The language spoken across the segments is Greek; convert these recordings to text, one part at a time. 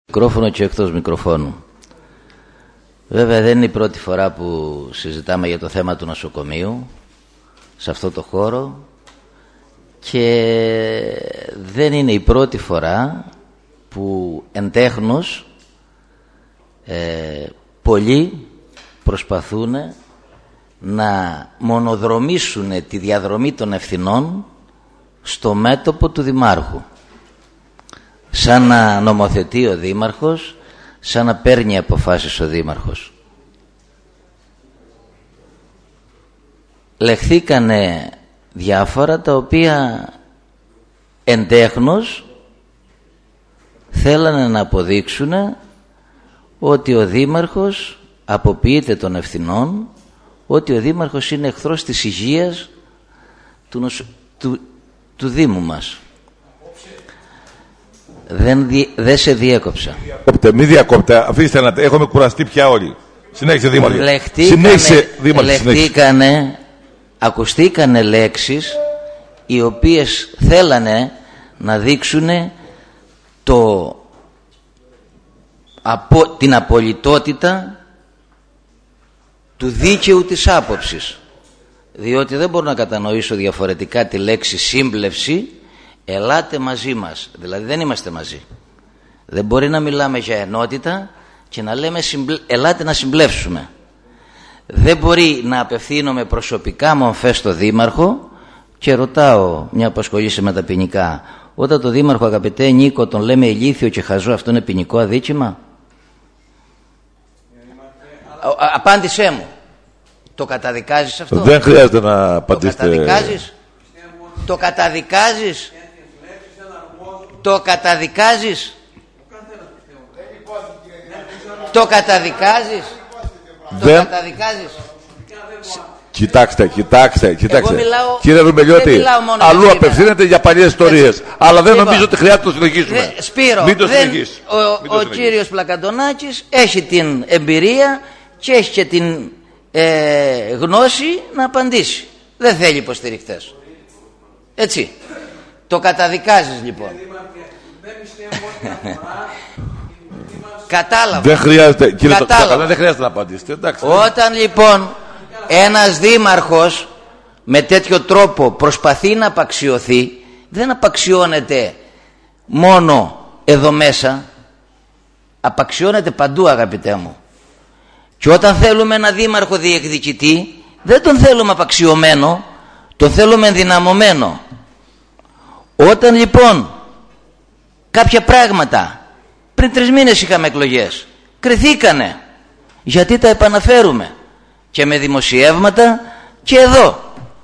Μικρόφωνο και εκτός μικροφώνου. Βέβαια δεν είναι η πρώτη φορά που συζητάμε για το θέμα του νοσοκομείου σε αυτό το χώρο και δεν είναι η πρώτη φορά που εντέχνως πολλοί προσπαθούν να μονοδρομήσουν τη διαδρομή των ευθυνών στο μέτωπο του Δημάρχου, σαν να νομοθετεί ο Δήμαρχος, σαν να παίρνει αποφάσεις ο Δήμαρχος. Λεχθήκανε διάφορα τα οποία εντέχνως θέλανε να αποδείξουν ότι ο Δήμαρχος αποποιείται των ευθυνών, ότι ο Δήμαρχος είναι εχθρός της υγείας του Δήμου μας. Δεν σε διέκοψα. Μη διακόπτε, αφήστε να. Έχουμε κουραστεί πια όλοι. Συνέχισε Δήμαρχε. Λεχτήκανε, ακουστήκανε λέξεις οι οποίες θέλανε να δείξουν την απολυτότητα του δίκαιου της άποψης, διότι δεν μπορώ να κατανοήσω διαφορετικά τη λέξη σύμπλευση. Ελάτε μαζί μας, δηλαδή δεν είμαστε μαζί. Δεν μπορεί να μιλάμε για ενότητα και να λέμε ελάτε να συμπλεύσουμε. Δεν μπορεί να απευθύνομαι προσωπικά μομφές στο Δήμαρχο και ρωτάω, μια που ασχολείσαι με τα ποινικά, όταν το Δήμαρχο, αγαπητέ Νίκο, τον λέμε ηλίθιο και χαζό, αυτό είναι ποινικό αδίκημα? Απάντησέ μου. Το καταδικάζεις αυτό? Δεν χρειάζεται να απαντήσετε. Το καταδικάζεις? Το καταδικάζεις? Το καταδικάζεις? Το καταδικάζεις? Το καταδικάζεις? Κοιτάξτε. Μιλάω, κύριε Ρουμελιώτη, αλλού απευθύνεται για παλιές ιστορίες. Αλλά δεν νομίζω ότι χρειάζεται να το συνεχίσουμε. Σπύρο, ο κύριος Πλακαντονάκης έχει την εμπειρία και έχει και την γνώση να απαντήσει. Δεν θέλει υποστηριχτές. Έτσι. Το καταδικάζεις λοιπόν? Κατάλαβα. Δεν χρειάζεται, κύριε Κατάλαβα. Δεν χρειάζεται να απαντήσετε. Εντάξει. Όταν λοιπόν ένας δήμαρχος με τέτοιο τρόπο προσπαθεί να απαξιωθεί, δεν απαξιώνεται μόνο εδώ μέσα, απαξιώνεται παντού, αγαπητέ μου. Και όταν θέλουμε ένα δήμαρχο διεκδικητή, δεν τον θέλουμε απαξιωμένο, τον θέλουμε ενδυναμωμένο. Όταν λοιπόν κάποια πράγματα, πριν 3 μήνες είχαμε εκλογές, κριθήκανε, γιατί τα επαναφέρουμε και με δημοσιεύματα και εδώ?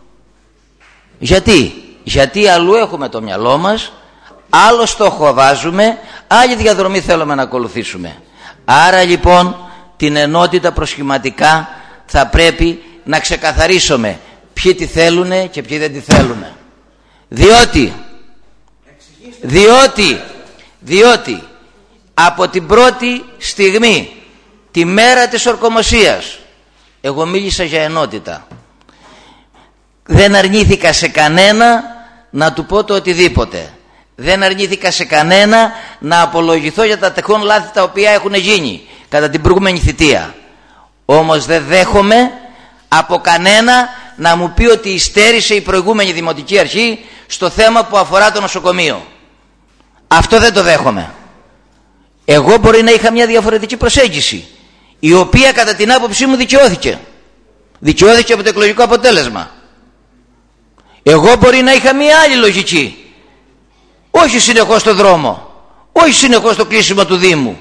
Γιατί αλλού έχουμε το μυαλό μας, άλλο στόχο βάζουμε, άλλη διαδρομή θέλουμε να ακολουθήσουμε. Άρα λοιπόν την ενότητα προσχηματικά θα πρέπει να ξεκαθαρίσουμε ποιοι τη θέλουν και ποιοι δεν τη θέλουν. Διότι από την πρώτη στιγμή, τη μέρα της ορκομοσίας, εγώ μίλησα για ενότητα. Δεν αρνήθηκα σε κανένα να του πω το οτιδήποτε. Δεν αρνήθηκα σε κανένα να απολογηθώ για τα τεχόν λάθη τα οποία έχουν γίνει κατά την προηγούμενη θητεία. Όμως δεν δέχομαι από κανένα να μου πει ότι υστέρησε η προηγούμενη Δημοτική Αρχή στο θέμα που αφορά το νοσοκομείο. Αυτό δεν το δέχομαι. Εγώ μπορεί να είχα μια διαφορετική προσέγγιση, η οποία κατά την άποψή μου δικαιώθηκε από το εκλογικό αποτέλεσμα. Εγώ μπορεί να είχα μια άλλη λογική, όχι συνεχώς στο δρόμο, όχι συνεχώς στο κλείσιμο του Δήμου.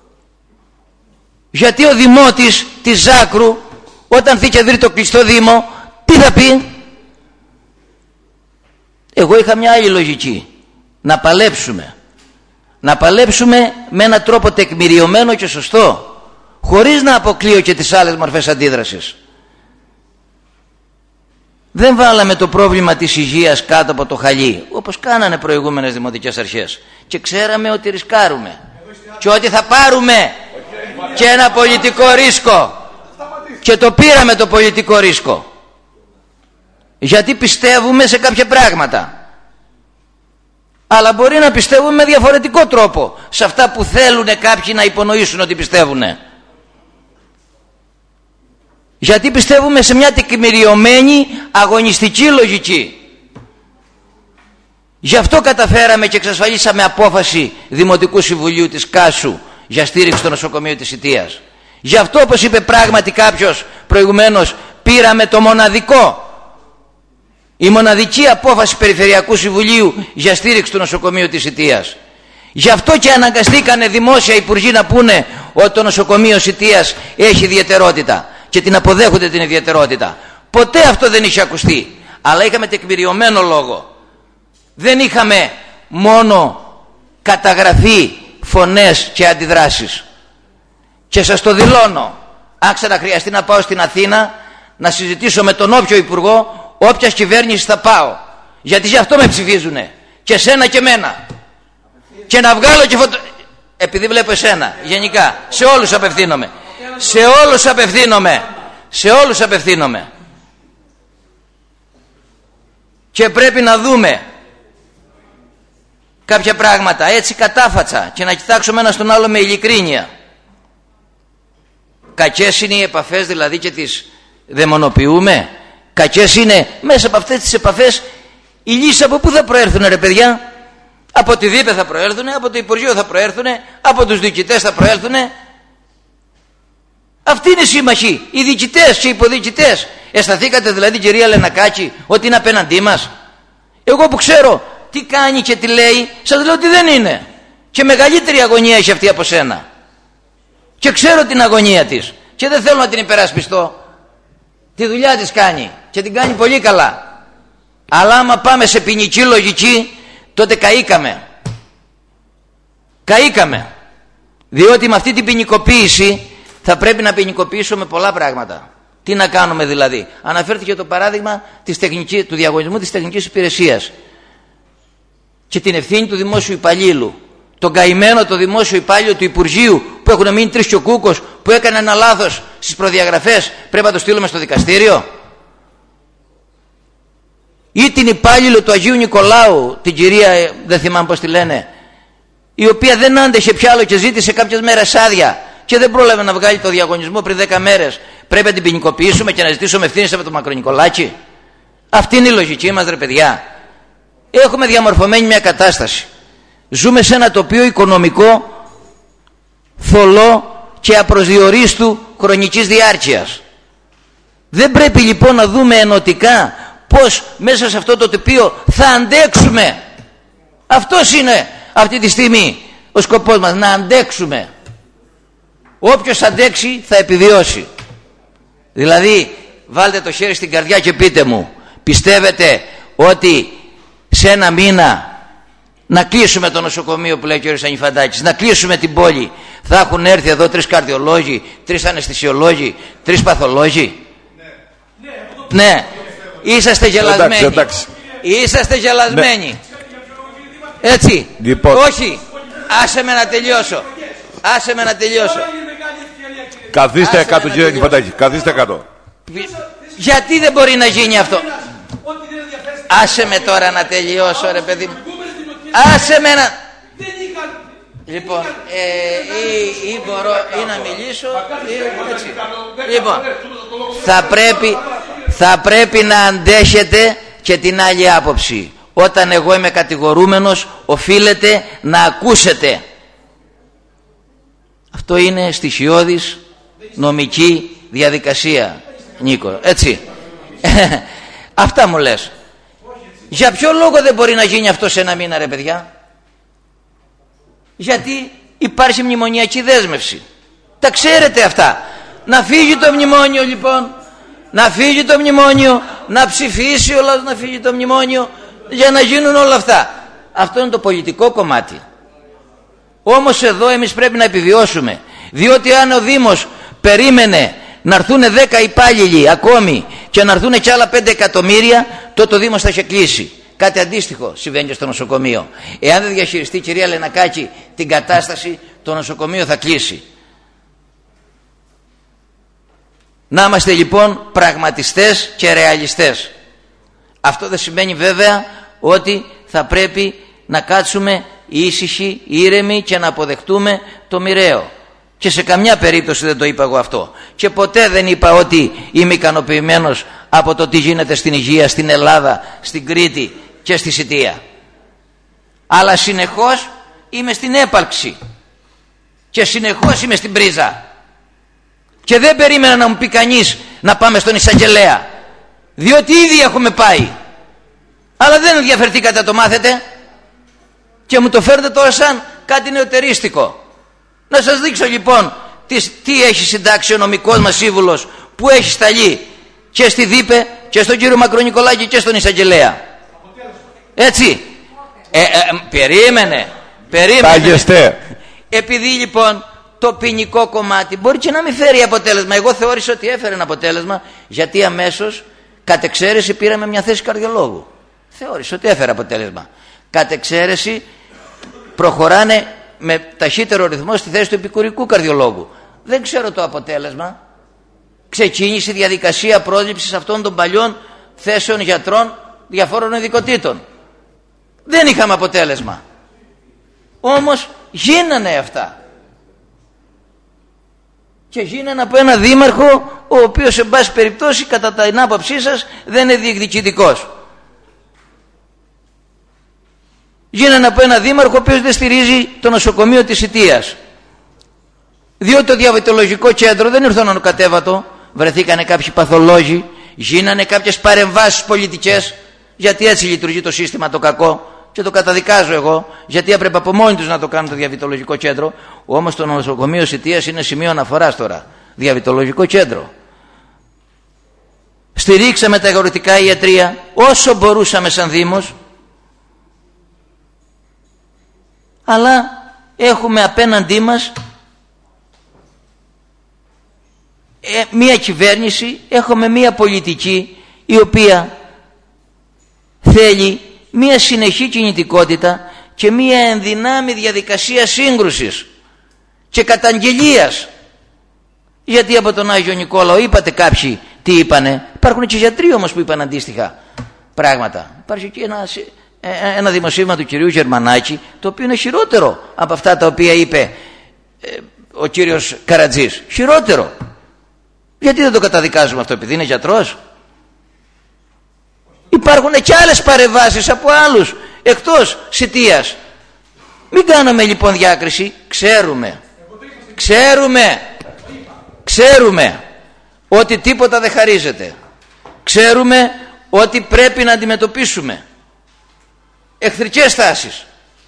Γιατί ο δημότης της Ζάκρου, όταν δει και βρει το κλειστό Δήμο, τι θα πει? Εγώ είχα μια άλλη λογική, να παλέψουμε με έναν τρόπο τεκμηριωμένο και σωστό, χωρίς να αποκλείω και τις άλλες μορφές αντίδρασης. Δεν βάλαμε το πρόβλημα της υγείας κάτω από το χαλί, όπως κάνανε προηγούμενες δημοτικές αρχές, και ξέραμε ότι ρισκάρουμε και ότι θα πάρουμε και ένα πολιτικό ρίσκο, και το πήραμε το πολιτικό ρίσκο, γιατί πιστεύουμε σε κάποια πράγματα. Αλλά μπορεί να πιστεύουμε με διαφορετικό τρόπο σε αυτά που θέλουν κάποιοι να υπονοήσουν ότι πιστεύουν. Γιατί πιστεύουμε σε μια τεκμηριωμένη αγωνιστική λογική. Γι' αυτό καταφέραμε και εξασφαλίσαμε απόφαση Δημοτικού Συμβουλίου της Κάσου για στήριξη στο νοσοκομείο της Ιτίας. Γι' αυτό, όπως είπε πράγματι κάποιος προηγουμένως, πήραμε το μοναδικό, η μοναδική απόφαση Περιφερειακού Συμβουλίου για στήριξη του νοσοκομείου της Ιτίας. Γι' αυτό και αναγκαστήκανε δημόσια υπουργοί να πούνε ότι το νοσοκομείο Ιτίας έχει ιδιαιτερότητα και την αποδέχονται την ιδιαιτερότητα. Ποτέ αυτό δεν είχε ακουστεί, αλλά είχαμε τεκμηριωμένο λόγο. Δεν είχαμε μόνο καταγραφή, φωνές και αντιδράσεις. Και σας το δηλώνω, αν ξαναχρειαστεί να πάω στην Αθήνα να συζητήσω με τον όποιο υπουργό όποιας κυβέρνησης θα πάω, γιατί γι' αυτό με ψηφίζουνε, και εσένα και εμένα, και να βγάλω και επειδή βλέπω εσένα γενικά, σε όλους απευθύνομαι, σε όλους απευθύνομαι, και πρέπει να δούμε κάποια πράγματα έτσι κατάφατσα και να κοιτάξουμε ένα στον άλλο με ειλικρίνεια. Κακές είναι οι επαφές δηλαδή και τις δαιμονοποιούμε? Κακές είναι μέσα από αυτές τις επαφές οι λύσεις? Από πού θα προέρθουν, ρε παιδιά? Από τη ΔΥΠΕ θα προέρθουν, από το Υπουργείο θα προέρθουν, από τους διοικητές θα προέρθουν. Αυτοί είναι οι σύμμαχοι, οι διοικητές και οι υποδιοικητές. Αισθανθήκατε δηλαδή, κυρία Λενακάκη, ότι είναι απέναντί μας? Εγώ που ξέρω τι κάνει και τι λέει, σας λέω ότι δεν είναι. Και μεγαλύτερη αγωνία έχει αυτή από σένα. Και ξέρω την αγωνία της και δεν θέλω να την υπερασπιστώ. Τη δουλειά της κάνει και την κάνει πολύ καλά. Αλλά άμα πάμε σε ποινική λογική, τότε καήκαμε. Διότι με αυτή την ποινικοποίηση θα πρέπει να ποινικοποιήσουμε πολλά πράγματα. Τι να κάνουμε δηλαδή? Αναφέρθηκε το παράδειγμα του διαγωνισμού της τεχνικής υπηρεσίας και την ευθύνη του δημόσιου υπαλλήλου. Τον καημένο το δημόσιο υπάλληλο του Υπουργείου που έχουν μείνει 3 και ο Κούκος, που έκανε ένα λάθος στις προδιαγραφές, πρέπει να το στείλουμε στο δικαστήριο? Ή την υπάλληλο του Αγίου Νικολάου, την κυρία, δεν θυμάμαι πώς τη λένε, η οποία δεν άντεχε πια άλλο και ζήτησε κάποιες μέρες άδεια και δεν πρόλαβε να βγάλει το διαγωνισμό πριν 10 μέρες. Πρέπει να την ποινικοποιήσουμε και να ζητήσουμε ευθύνες από τον Μακρονικολάκη? Αυτή είναι η λογική μας, ρε παιδιά. Έχουμε διαμορφωμένη μια κατάσταση. Ζούμε σε ένα τοπίο οικονομικό θολό και απροσδιορίστου χρονικής διάρκειας. Δεν πρέπει λοιπόν να δούμε ενωτικά πώς μέσα σε αυτό το τοπίο θα αντέξουμε? Αυτός είναι αυτή τη στιγμή ο σκοπός μας, να αντέξουμε. Όποιος αντέξει θα επιβιώσει. Δηλαδή βάλτε το χέρι στην καρδιά και πείτε μου, πιστεύετε ότι σε ένα μήνα να κλείσουμε το νοσοκομείο που λέει ο κ. Ανιφαντάκης, να κλείσουμε την πόλη, θα έχουν έρθει εδώ 3 καρδιολόγοι, 3 αναισθησιολόγοι, 3 παθολόγοι? Ναι. Είσαστε γελασμένοι. Εντάξει. Είσαστε γελασμένοι. Έτσι. Λοιπόν. Όχι. Άσε με να τελειώσω. Καθίστε κάτω, κύριε Ανιφαντάκη. Καθίστε κάτω. Γιατί δεν μπορεί να γίνει αυτό? Άσε με τώρα να τελειώσω, ρε παιδί μου. Άσε με να... Λοιπόν, ή μπορώ ή να μιλήσω ή έτσι. Λοιπόν, θα πρέπει να αντέχετε και την άλλη άποψη. Όταν εγώ είμαι κατηγορούμενος, οφείλετε να ακούσετε. Αυτό είναι στοιχειώδης νομική διαδικασία, Νίκο, έτσι. Αυτά μου λες. Για ποιο λόγο δεν μπορεί να γίνει αυτό σε ένα μήνα, ρε παιδιά? Γιατί υπάρχει μνημονιακή δέσμευση. Τα ξέρετε αυτά. Να φύγει το μνημόνιο λοιπόν. Να φύγει το μνημόνιο. Να ψηφίσει ο λαός να φύγει το μνημόνιο. Για να γίνουν όλα αυτά. Αυτό είναι το πολιτικό κομμάτι. Όμως εδώ εμείς πρέπει να επιβιώσουμε. Διότι αν ο Δήμος περίμενε να έρθουν 10 υπάλληλοι ακόμη και να έρθουν και άλλα 5 εκατομμύρια, τότε ο Δήμος θα είχε κλείσει. Κάτι αντίστοιχο συμβαίνει και στο νοσοκομείο. Εάν δεν διαχειριστεί η κυρία Λενακάκη την κατάσταση, το νοσοκομείο θα κλείσει. Να είμαστε λοιπόν πραγματιστές και ρεαλιστές. Αυτό δεν σημαίνει βέβαια ότι θα πρέπει να κάτσουμε ήσυχοι, ήρεμοι και να αποδεχτούμε το μοιραίο. Και σε καμιά περίπτωση δεν το είπα εγώ αυτό. Και ποτέ δεν είπα ότι είμαι ικανοποιημένος από το τι γίνεται στην Υγεία, στην Ελλάδα, στην Κρήτη και στη Σιτία. Αλλά συνεχώς είμαι στην έπαρξη και συνεχώς είμαι στην πρίζα. Και δεν περίμενα να μου πει κανείς να πάμε στον εισαγγελέα, διότι ήδη έχουμε πάει. Αλλά δεν ενδιαφερθήκατε να το μάθετε και μου το φέρετε τώρα σαν κάτι νεωτερίστικο. Να σας δείξω λοιπόν τι έχει συντάξει ο νομικός μας σύμβουλος που έχει σταλεί και στη ΔΥΠΕ και στον κύριο Μακρονικολάκη και στον εισαγγελέα. Έτσι. Περίμενε. Επειδή λοιπόν το ποινικό κομμάτι μπορεί και να μην φέρει αποτέλεσμα. Εγώ θεώρησα ότι έφερε ένα αποτέλεσμα, γιατί αμέσως κατ' εξαίρεση πήραμε μια θέση καρδιολόγου. Θεώρησα ότι έφερε αποτέλεσμα. Κατ' εξαίρεση προχωράνε με ταχύτερο ρυθμό στη θέση του επικουρικού καρδιολόγου. Δεν ξέρω το αποτέλεσμα. Ξεκίνησε η διαδικασία πρόληψης αυτών των παλιών θέσεων γιατρών διαφόρων ειδικοτήτων. Δεν είχαμε αποτέλεσμα. Όμως γίνανε αυτά. Και γίνανε από ένα δήμαρχο ο οποίος σε πάση περιπτώσει κατά την άποψή σας δεν είναι διεκδικητικός. Γίνανε από ένα δήμαρχο ο οποίος δεν στηρίζει το νοσοκομείο της Σιτίας. Διότι το διαβητολογικό κέντρο δεν ήρθε ανακατέβατο, βρεθήκανε κάποιοι παθολόγοι, γίνανε κάποιες παρεμβάσεις πολιτικές, γιατί έτσι λειτουργεί το σύστημα το κακό. Και το καταδικάζω εγώ, γιατί έπρεπε από μόνοι τους να το κάνουν το διαβητολογικό κέντρο. Όμως το νοσοκομείο Σιτίας είναι σημείο αναφοράς τώρα. Διαβητολογικό κέντρο. Στηρίξαμε τα αγροτικά ιατρεία όσο μπορούσαμε σαν Δήμος, αλλά έχουμε απέναντί μας μία κυβέρνηση, έχουμε μία πολιτική η οποία θέλει μία συνεχή κινητικότητα και μία ενδυνάμει διαδικασία σύγκρουσης και καταγγελίας. Γιατί από τον Άγιο Νικόλαο είπατε κάποιοι τι είπανε, υπάρχουν και γιατροί όμως που είπαν αντίστοιχα πράγματα. Υπάρχει και ένα δημοσίευμα του κυρίου Γερμανάκη, το οποίο είναι χειρότερο από αυτά τα οποία είπε ο κύριος Καρατζής. Χειρότερο. Γιατί δεν το καταδικάζουμε αυτό, επειδή είναι γιατρός? Υπάρχουν και άλλες παρεμβάσεις από άλλους εκτός Σιτίας. Μην κάνουμε λοιπόν διάκριση. Ξέρουμε ότι τίποτα δεν χαρίζεται. Ξέρουμε ότι πρέπει να αντιμετωπίσουμε εχθρικές τάσεις.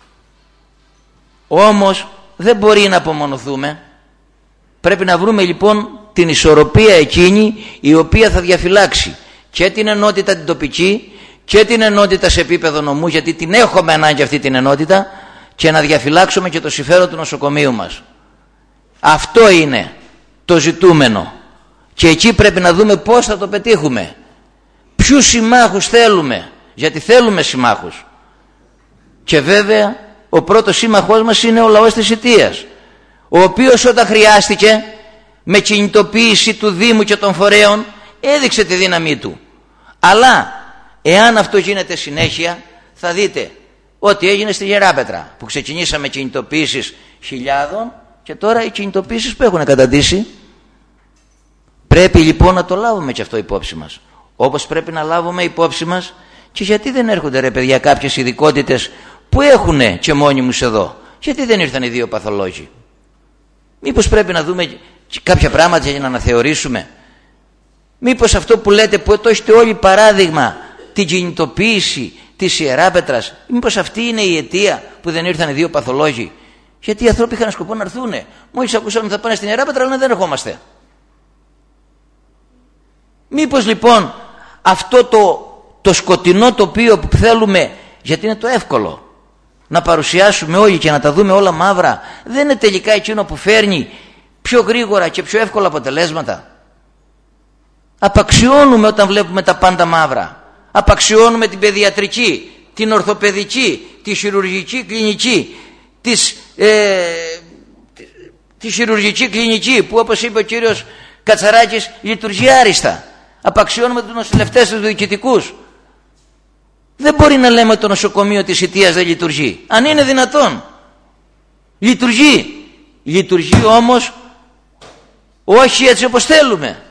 Όμως δεν μπορεί να απομονωθούμε. Πρέπει να βρούμε λοιπόν την ισορροπία εκείνη η οποία θα διαφυλάξει και την ενότητα την τοπική και την ενότητα σε επίπεδο νομού, γιατί την έχουμε ανάγκη αυτή την ενότητα, και να διαφυλάξουμε και το συμφέρον του νοσοκομείου μας. Αυτό είναι το ζητούμενο και εκεί πρέπει να δούμε πώς θα το πετύχουμε, ποιους συμμάχους θέλουμε, γιατί θέλουμε συμμάχους. Και βέβαια ο πρώτος σύμμαχός μας είναι ο λαός της Σιτίας, ο οποίος όταν χρειάστηκε με κινητοποίηση του Δήμου και των φορέων έδειξε τη δύναμή του. Αλλά εάν αυτό γίνεται συνέχεια, θα δείτε ότι έγινε στη Γεράπετρα, που ξεκινήσαμε κινητοποίησεις χιλιάδων και τώρα οι κινητοποίησεις που έχουν καταντήσει. Πρέπει λοιπόν να το λάβουμε και αυτό υπόψη μας, όπως πρέπει να λάβουμε υπόψη μας και γιατί δεν έρχονται ρε παιδιά κάποιες ειδικότητες που έχουν και μόνιμους εδώ. Γιατί δεν ήρθαν οι δύο παθολόγοι? Μήπως πρέπει να δούμε κάποια πράγματα για να αναθεωρήσουμε? Μήπως αυτό που λέτε, που το έχετε όλοι παράδειγμα, την κινητοποίηση της Ιεράπετρας, μήπως αυτή είναι η αιτία που δεν ήρθαν οι δύο παθολόγοι? Γιατί οι άνθρωποι είχαν σκοπό να έρθουν. Μόλις ακούσαμε ότι θα πάνε στην Ιεράπετρα, λένε δεν ερχόμαστε. Μήπως λοιπόν αυτό το σκοτεινό τοπίο που θέλουμε, γιατί είναι το εύκολο να παρουσιάσουμε όλοι και να τα δούμε όλα μαύρα, δεν είναι τελικά εκείνο που φέρνει πιο γρήγορα και πιο εύκολα αποτελέσματα? Απαξιώνουμε όταν βλέπουμε τα πάντα μαύρα. Απαξιώνουμε την παιδιατρική, την ορθοπαιδική, τη χειρουργική κλινική, τη χειρουργική κλινική που, όπως είπε ο κύριος Κατσαράκης, λειτουργεί άριστα. Απαξιώνουμε τους νοσηλευτές, τους διοικητικούς. Δεν μπορεί να λέμε ότι το νοσοκομείο της Ιττίας δεν λειτουργεί. Αν είναι δυνατόν. Λειτουργεί. Λειτουργεί όμως όχι έτσι όπως θέλουμε.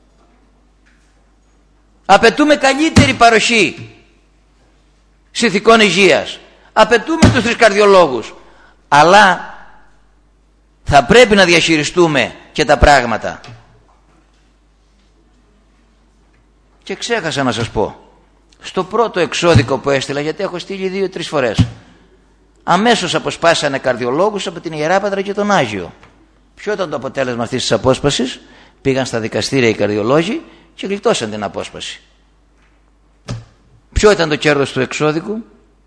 Απαιτούμε καλύτερη παροχή συνθηκών υγείας. Απαιτούμε τους 3 καρδιολόγους. Αλλά θα πρέπει να διαχειριστούμε και τα πράγματα. Και ξέχασα να σας πω, στο πρώτο εξώδικο που έστειλα, γιατί έχω στείλει 2-3 φορές, αμέσως αποσπάσανε καρδιολόγους από την Ιεράπατρα και τον Άγιο. Ποιο ήταν το αποτέλεσμα αυτής της απόσπασης? Πήγαν στα δικαστήρια οι καρδιολόγοι και γλιτώσαν την απόσπαση. Ποιο ήταν το κέρδος του εξώδικου?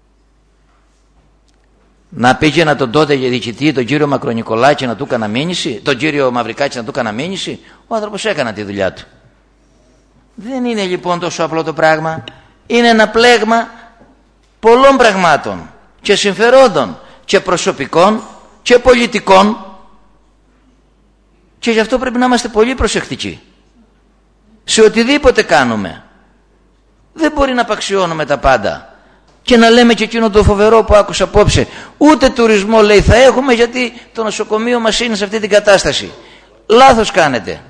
Να πήγαινα τον τότε διοικητή, τον κύριο Μακρονικολάκη, να του έκανα μήνυση, τον κύριο Μαυρικάκη να του έκανα μήνυση. Ο άνθρωπος έκανε τη δουλειά του. Δεν είναι λοιπόν τόσο απλό το πράγμα. Είναι ένα πλέγμα πολλών πραγμάτων και συμφερόντων και προσωπικών και πολιτικών, και γι' αυτό πρέπει να είμαστε πολύ προσεκτικοί σε οτιδήποτε κάνουμε. Δεν μπορεί να απαξιώνουμε τα πάντα και να λέμε και εκείνο το φοβερό που άκουσα απόψε, ούτε τουρισμό λέει θα έχουμε γιατί το νοσοκομείο μας είναι σε αυτή την κατάσταση. Λάθος κάνετε.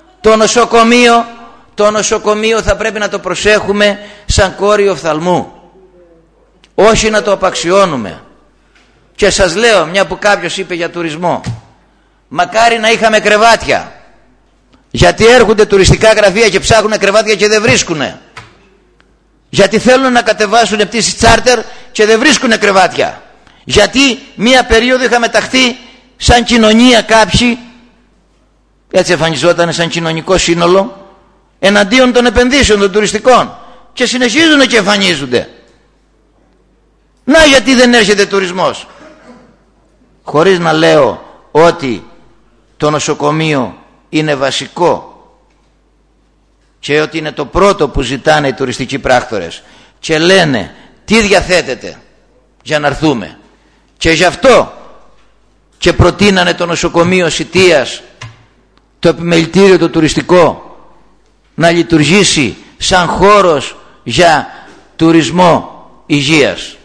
Το νοσοκομείο θα πρέπει να το προσέχουμε σαν κόριο οφθαλμού, όχι να το απαξιώνουμε. Και σας λέω, μια που κάποιος είπε για τουρισμό, μακάρι να είχαμε κρεβάτια, γιατί έρχονται τουριστικά γραφεία και ψάχνουν κρεβάτια και δεν βρίσκουνε, γιατί θέλουν να κατεβάσουν πτήσεις τσάρτερ και δεν βρίσκουνε κρεβάτια, γιατί μια περίοδο είχαμε ταχθεί σαν κοινωνία κάποιοι, έτσι εμφανιζόταν σαν κοινωνικό σύνολο, εναντίον των επενδύσεων των τουριστικών, και συνεχίζουν και εμφανίζονται. Να γιατί δεν έρχεται τουρισμός, χωρίς να λέω ότι το νοσοκομείο είναι βασικό και ότι είναι το πρώτο που ζητάνε οι τουριστικοί πράκτορες και λένε τι διαθέτεται για να έρθουμε, και γι' αυτό και προτείνανε το νοσοκομείο Ιττίας, το επιμελητήριο το τουριστικό, να λειτουργήσει σαν χώρος για τουρισμό υγείας.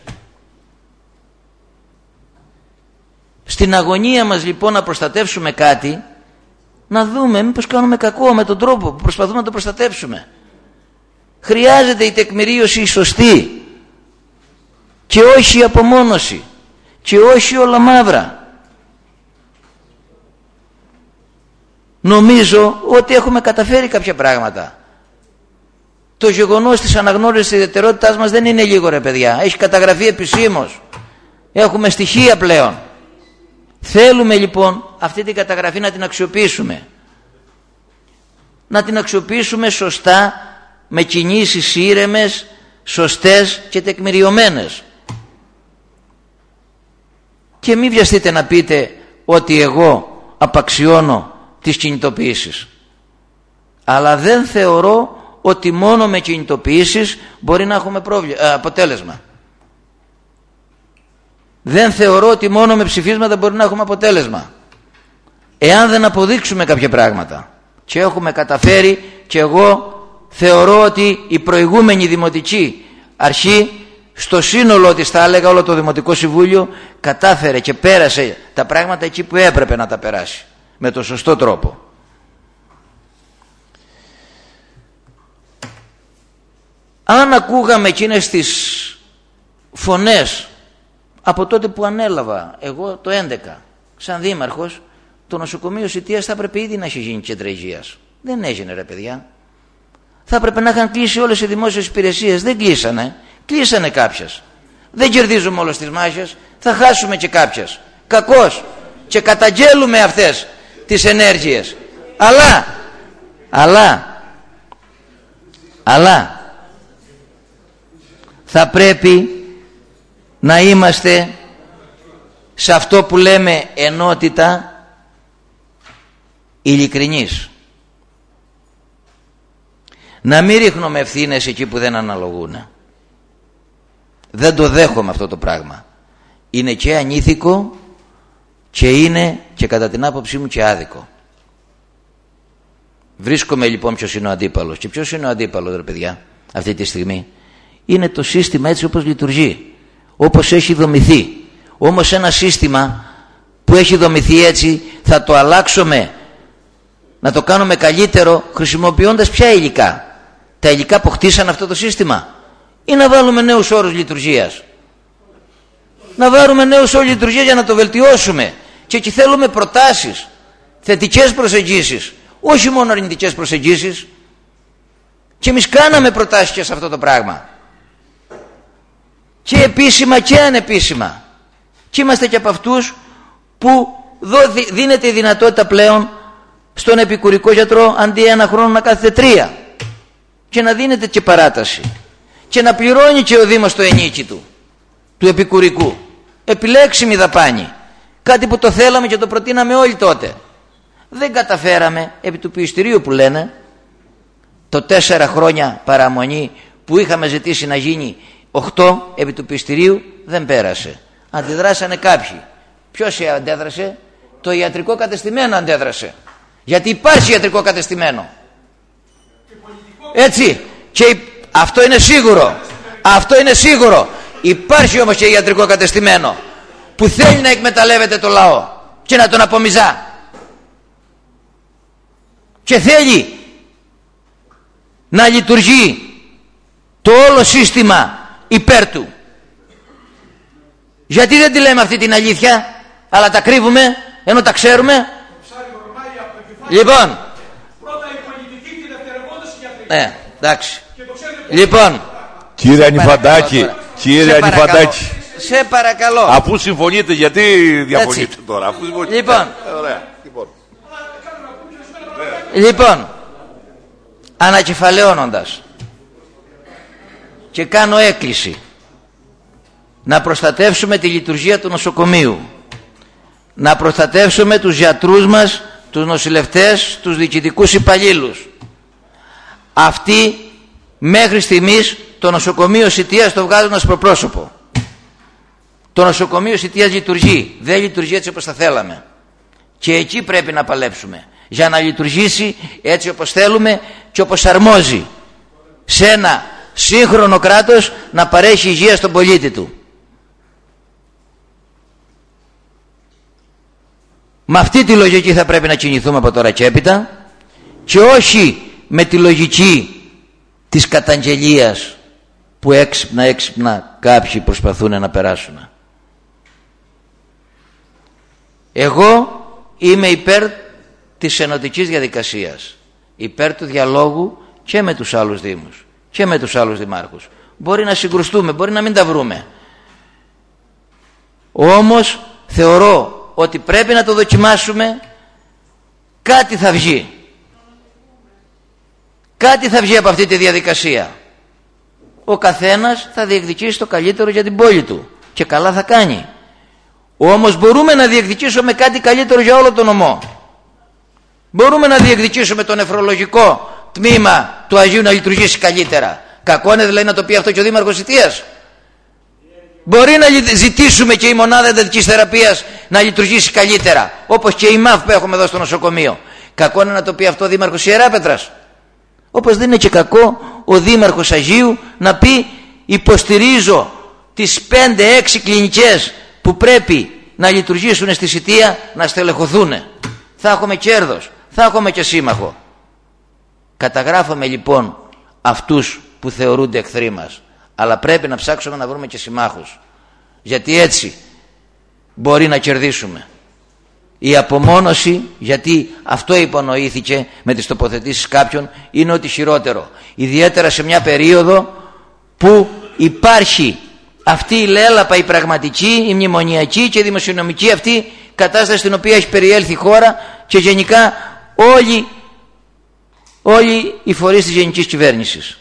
Στην αγωνία μας λοιπόν να προστατεύσουμε κάτι, να δούμε μήπως κάνουμε κακό με τον τρόπο που προσπαθούμε να το προστατεύσουμε. Χρειάζεται η τεκμηρίωση η σωστή και όχι η απομόνωση και όχι όλα μαύρα. Νομίζω ότι έχουμε καταφέρει κάποια πράγματα. Το γεγονός της αναγνώρισης της ιδιαιτερότητάς μας δεν είναι λίγο, ρε παιδιά. Έχει καταγραφεί επισήμως. Έχουμε στοιχεία πλέον. Θέλουμε λοιπόν αυτή την καταγραφή να την αξιοποιήσουμε. Να την αξιοποιήσουμε σωστά, με κινήσεις ήρεμες, σωστές και τεκμηριωμένες. Και μην βιαστείτε να πείτε ότι εγώ απαξιώνω τις κινητοποιήσεις. Αλλά δεν θεωρώ ότι μόνο με κινητοποιήσεις μπορεί να έχουμε αποτέλεσμα. Δεν θεωρώ ότι μόνο με ψηφίσματα μπορεί να έχουμε αποτέλεσμα. Εάν δεν αποδείξουμε κάποια πράγματα. Και έχουμε καταφέρει, και εγώ θεωρώ ότι η προηγούμενη δημοτική αρχή, στο σύνολό της θα έλεγα όλο το Δημοτικό Συμβούλιο, κατάφερε και πέρασε τα πράγματα εκεί που έπρεπε να τα περάσει, με το σωστό τρόπο. Αν ακούγαμε εκείνες τις φωνές από τότε που ανέλαβα εγώ το 2011 σαν δήμαρχος, το νοσοκομείο Ιττίας θα έπρεπε ήδη να έχει γίνει κέντρο υγείας. Δεν έγινε, ρε παιδιά. Θα έπρεπε να είχαν κλείσει όλες οι δημόσιες υπηρεσίες. Δεν κλείσανε. Κλείσανε κάποιες. Δεν κερδίζουμε όλες τις μάχες. Θα χάσουμε και κάποιες. Κακώς. Και καταγγέλουμε αυτές τις ενέργειες. Αλλά θα πρέπει να είμαστε σε αυτό που λέμε ενότητα ειλικρινείς. Να μην ρίχνουμε ευθύνες εκεί που δεν αναλογούν. Δεν το δέχομαι αυτό το πράγμα. Είναι και ανήθικο και είναι και κατά την άποψή μου και άδικο. Βρίσκομαι λοιπόν ποιος είναι ο αντίπαλος. Και ποιος είναι ο αντίπαλος, ρε παιδιά, αυτή τη στιγμή? είναι το σύστημα έτσι όπως λειτουργεί, όπως έχει δομηθεί. Όμως ένα σύστημα που έχει δομηθεί έτσι θα το αλλάξουμε, να το κάνουμε καλύτερο χρησιμοποιώντας ποια υλικά? Τα υλικά που χτίσαν αυτό το σύστημα, ή να βάλουμε νέους όρους λειτουργίας? Να βάλουμε νέους όρους λειτουργίας για να το βελτιώσουμε. Και εκεί θέλουμε προτάσεις, θετικές προσεγγίσεις, όχι μόνο αρνητικές προσεγγίσεις. Και εμείς κάναμε προτάσεις και σε αυτό το πράγμα, και επίσημα και ανεπίσημα. Και είμαστε και από αυτούς που δίνεται η δυνατότητα πλέον στον επικουρικό γιατρό αντί 1 χρόνο να κάθεται 3, και να δίνεται και παράταση, και να πληρώνει και ο Δήμος το ενίκη του επικουρικού. Επιλέξιμη δαπάνη, κάτι που το θέλαμε και το προτείναμε όλοι τότε. Δεν καταφέραμε επί του πιεστηρίου που λένε, το 4 χρόνια παραμονή που είχαμε ζητήσει να γίνει 8 επί του πιεστηρίου, δεν πέρασε. Αντιδράσανε κάποιοι. Ποιος αντέδρασε? Το ιατρικό κατεστημένο αντέδρασε, γιατί υπάρχει ιατρικό κατεστημένο, έτσι, και αυτό είναι σίγουρο. Αυτό είναι σίγουρο. Υπάρχει όμως και ιατρικό κατεστημένο που θέλει να εκμεταλλεύεται το λαό και να τον απομυζά, και θέλει να λειτουργεί το όλο σύστημα υπέρ του. Γιατί δεν τη λέμε αυτή την αλήθεια, αλλά τα κρύβουμε ενώ τα ξέρουμε? Λοιπόν, εντάξει. Λοιπόν, κύριε Ανιφαντάκη, σε παρακαλώ. Αφού συμφωνείτε, γιατί διαφωνείτε τώρα? Αφού συμφωνείτε. Λοιπόν, ανακεφαλαιώνοντας, και κάνω έκκληση να προστατεύσουμε τη λειτουργία του νοσοκομείου, να προστατεύσουμε τους γιατρούς μας, τους νοσηλευτές, τους διοικητικούς υπαλλήλους. Αυτοί μέχρι στιγμής το νοσοκομείο Σιτίας το βγάζουν ως προπρόσωπο. Το νοσοκομείο Σιτίας λειτουργεί, δεν λειτουργεί έτσι όπως θα θέλαμε, και εκεί πρέπει να παλέψουμε για να λειτουργήσει έτσι όπως θέλουμε και όπως αρμόζει σε ένα σύγχρονο κράτος να παρέχει υγεία στον πολίτη του. Με αυτή τη λογική θα πρέπει να κινηθούμε από τώρα και έπειτα, και όχι με τη λογική της καταγγελίας που έξυπνα κάποιοι προσπαθούν να περάσουν. Εγώ είμαι υπέρ της ενωτικής διαδικασίας, υπέρ του διαλόγου και με τους άλλους δήμους και με τους άλλους δημάρχους. Μπορεί να συγκρουστούμε, μπορεί να μην τα βρούμε, όμως θεωρώ ότι πρέπει να το δοκιμάσουμε. Κάτι θα βγει, κάτι θα βγει από αυτή τη διαδικασία. Ο καθένας θα διεκδικήσει το καλύτερο για την πόλη του, και καλά θα κάνει. Όμως μπορούμε να διεκδικήσουμε κάτι καλύτερο για όλο τον νομό. Μπορούμε να διεκδικήσουμε το νεφρολογικό τμήμα του Αγίου να λειτουργήσει καλύτερα. Κακό είναι δηλαδή να το πει αυτό και ο Δήμαρχος Σιτίας? Μπορεί να ζητήσουμε και η μονάδα εντατικής θεραπείας να λειτουργήσει καλύτερα, όπως και η ΜΑΦ που έχουμε εδώ στο νοσοκομείο. Κακό είναι να το πει αυτό ο Δήμαρχος Ιεράπετρας? Όπως δεν είναι και κακό ο Δήμαρχος Αγίου να πει υποστηρίζω τις 5-6 κλινικές που πρέπει να λειτουργήσουν στη Σιτία να στελεχωθούν. Θα έχουμε κέρδος, θα έχουμε και σύμμαχο. Καταγράφουμε λοιπόν αυτούς που θεωρούνται εχθροί μας, αλλά πρέπει να ψάξουμε να βρούμε και συμμάχους, γιατί έτσι μπορεί να κερδίσουμε. Η απομόνωση, γιατί αυτό υπονοήθηκε με τις τοποθετήσεις κάποιων, είναι ότι χειρότερο, ιδιαίτερα σε μια περίοδο που υπάρχει αυτή η λέλαπα, η πραγματική, η μνημονιακή και η δημοσιονομική αυτή κατάσταση στην οποία έχει περιέλθει η χώρα και γενικά όλοι οι φορείς της γενικής κυβέρνησης.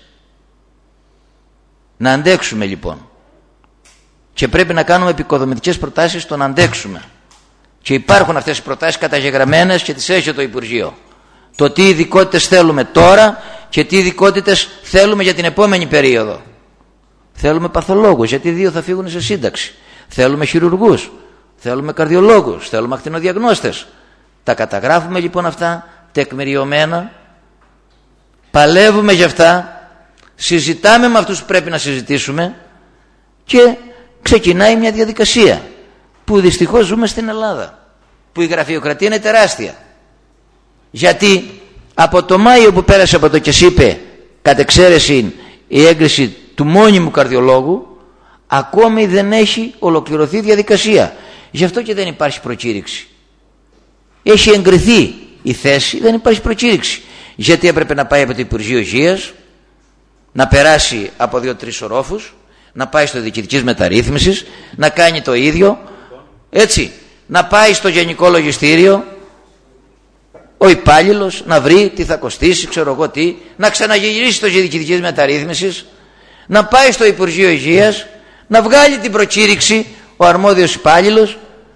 Να αντέξουμε λοιπόν, και πρέπει να κάνουμε επικοδομητικές προτάσεις στο να αντέξουμε, και υπάρχουν αυτές οι προτάσεις καταγεγραμμένες και τις έχει το Υπουργείο. Το τι ειδικότητες θέλουμε τώρα και τι ειδικότητες θέλουμε για την επόμενη περίοδο. Θέλουμε παθολόγους, γιατί 2 θα φύγουν σε σύνταξη. Θέλουμε χειρουργούς, θέλουμε καρδιολόγους, θέλουμε ακτινοδιαγνώστες. Τα καταγράφουμε λοιπόν αυτά τεκμηριωμένα, παλεύουμε για αυτά, συζητάμε με αυτούς που πρέπει να συζητήσουμε και ξεκινάει μια διαδικασία που δυστυχώς ζούμε στην Ελλάδα, που η γραφειοκρατία είναι τεράστια. Γιατί από το Μάιο που πέρασε από το ΚΕΣΥΠΕ κατ' εξαίρεση η έγκριση του μόνιμου καρδιολόγου, ακόμη δεν έχει ολοκληρωθεί η διαδικασία. Γι' αυτό και δεν υπάρχει προκήρυξη. Έχει εγκριθεί η θέση, δεν υπάρχει προκήρυξη. Γιατί έπρεπε να πάει από το Υπουργείο Υγείας, να περάσει από 2-3 ορόφους, να πάει στο διοικητικής μεταρρύθμισης, να κάνει το ίδιο, έτσι, να πάει στο Γενικό Λογιστήριο ο υπάλληλος, να βρει τι θα κοστίσει, ξέρω εγώ τι, να ξαναγυρίσει στο διοικητικής μεταρρύθμισης, να πάει στο Υπουργείο Υγείας, να βγάλει την προκήρυξη ο αρμόδιος υπάλληλος.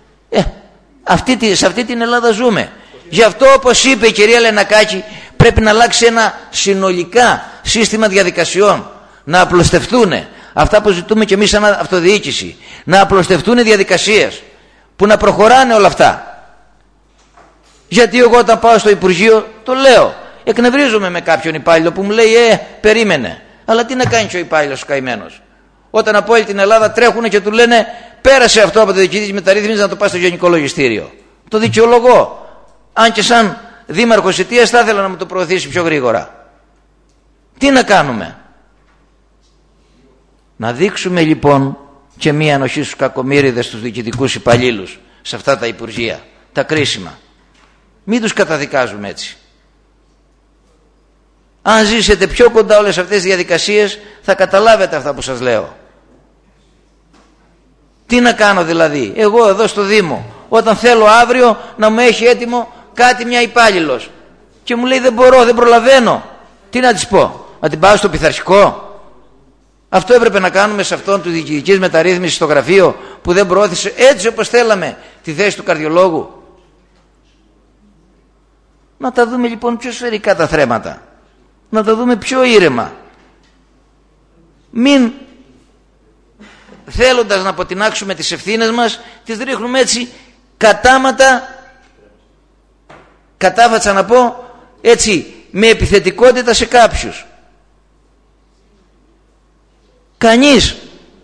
Σε αυτή την Ελλάδα ζούμε. Γι' αυτό, όπως είπε η κυρία Λενακάκη, πρέπει να αλλάξει ένα συνολικά σύστημα διαδικασιών, να απλωστευτούν αυτά που ζητούμε και εμείς σαν αυτοδιοίκηση, να απλωστευτούν οι διαδικασίες, που να προχωράνε όλα αυτά. Γιατί εγώ όταν πάω στο Υπουργείο, το λέω, εκνευρίζομαι με κάποιον υπάλληλο που μου λέει περίμενε, αλλά τι να κάνει και ο υπάλληλος ο καημένος, όταν από όλη την Ελλάδα τρέχουν και του λένε πέρασε αυτό από το διοικητική μεταρρύθμιση να το πάει στο Γενικό Λογιστήριο. Το δικαιολογώ. Αν και σαν δήμαρχος Ιτίας θα ήθελα να μου το προωθήσει πιο γρήγορα. Τι να κάνουμε? Να δείξουμε λοιπόν και μία ανοχή στους κακομοίριδες, στους διοικητικούς υπαλλήλους σε αυτά τα υπουργεία, τα κρίσιμα. Μην τους καταδικάζουμε έτσι. Αν ζήσετε πιο κοντά όλες αυτές τις διαδικασίες θα καταλάβετε αυτά που σας λέω. Τι να κάνω δηλαδή? Εγώ εδώ στο Δήμο, όταν θέλω αύριο να μου έχει έτοιμο κάτι μια υπάλληλος και μου λέει δεν μπορώ, δεν προλαβαίνω, τι να της πω? Να την πάω στο πειθαρχικό? Αυτό έπρεπε να κάνουμε σε αυτόν του διοικητικής μεταρρύθμισης στο γραφείο που δεν προώθησε έτσι όπως θέλαμε τη θέση του καρδιολόγου. Να τα δούμε λοιπόν πιο σφαιρικά τα θέματα, να τα δούμε πιο ήρεμα. Μην θέλοντας να αποτινάξουμε τις ευθύνες μας τις ρίχνουμε έτσι κατάφατσα να πω έτσι, με επιθετικότητα σε κάποιους. Κανείς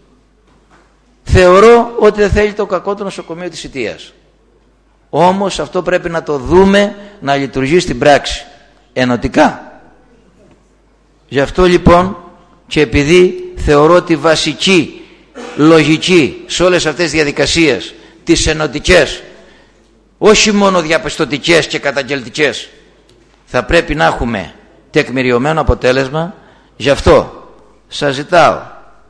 θεωρώ ότι δεν θέλει το κακό του νοσοκομείου της Ιτίας. Όμως αυτό πρέπει να το δούμε να λειτουργεί στην πράξη ενωτικά. Γι' αυτό λοιπόν και επειδή θεωρώ ότι βασική λογική σε όλες αυτές τις διαδικασίες, τις ενωτικές, όχι μόνο διαπιστωτικές και καταγγελτικές, θα πρέπει να έχουμε τεκμηριωμένο αποτέλεσμα. Γι' αυτό σας ζητάω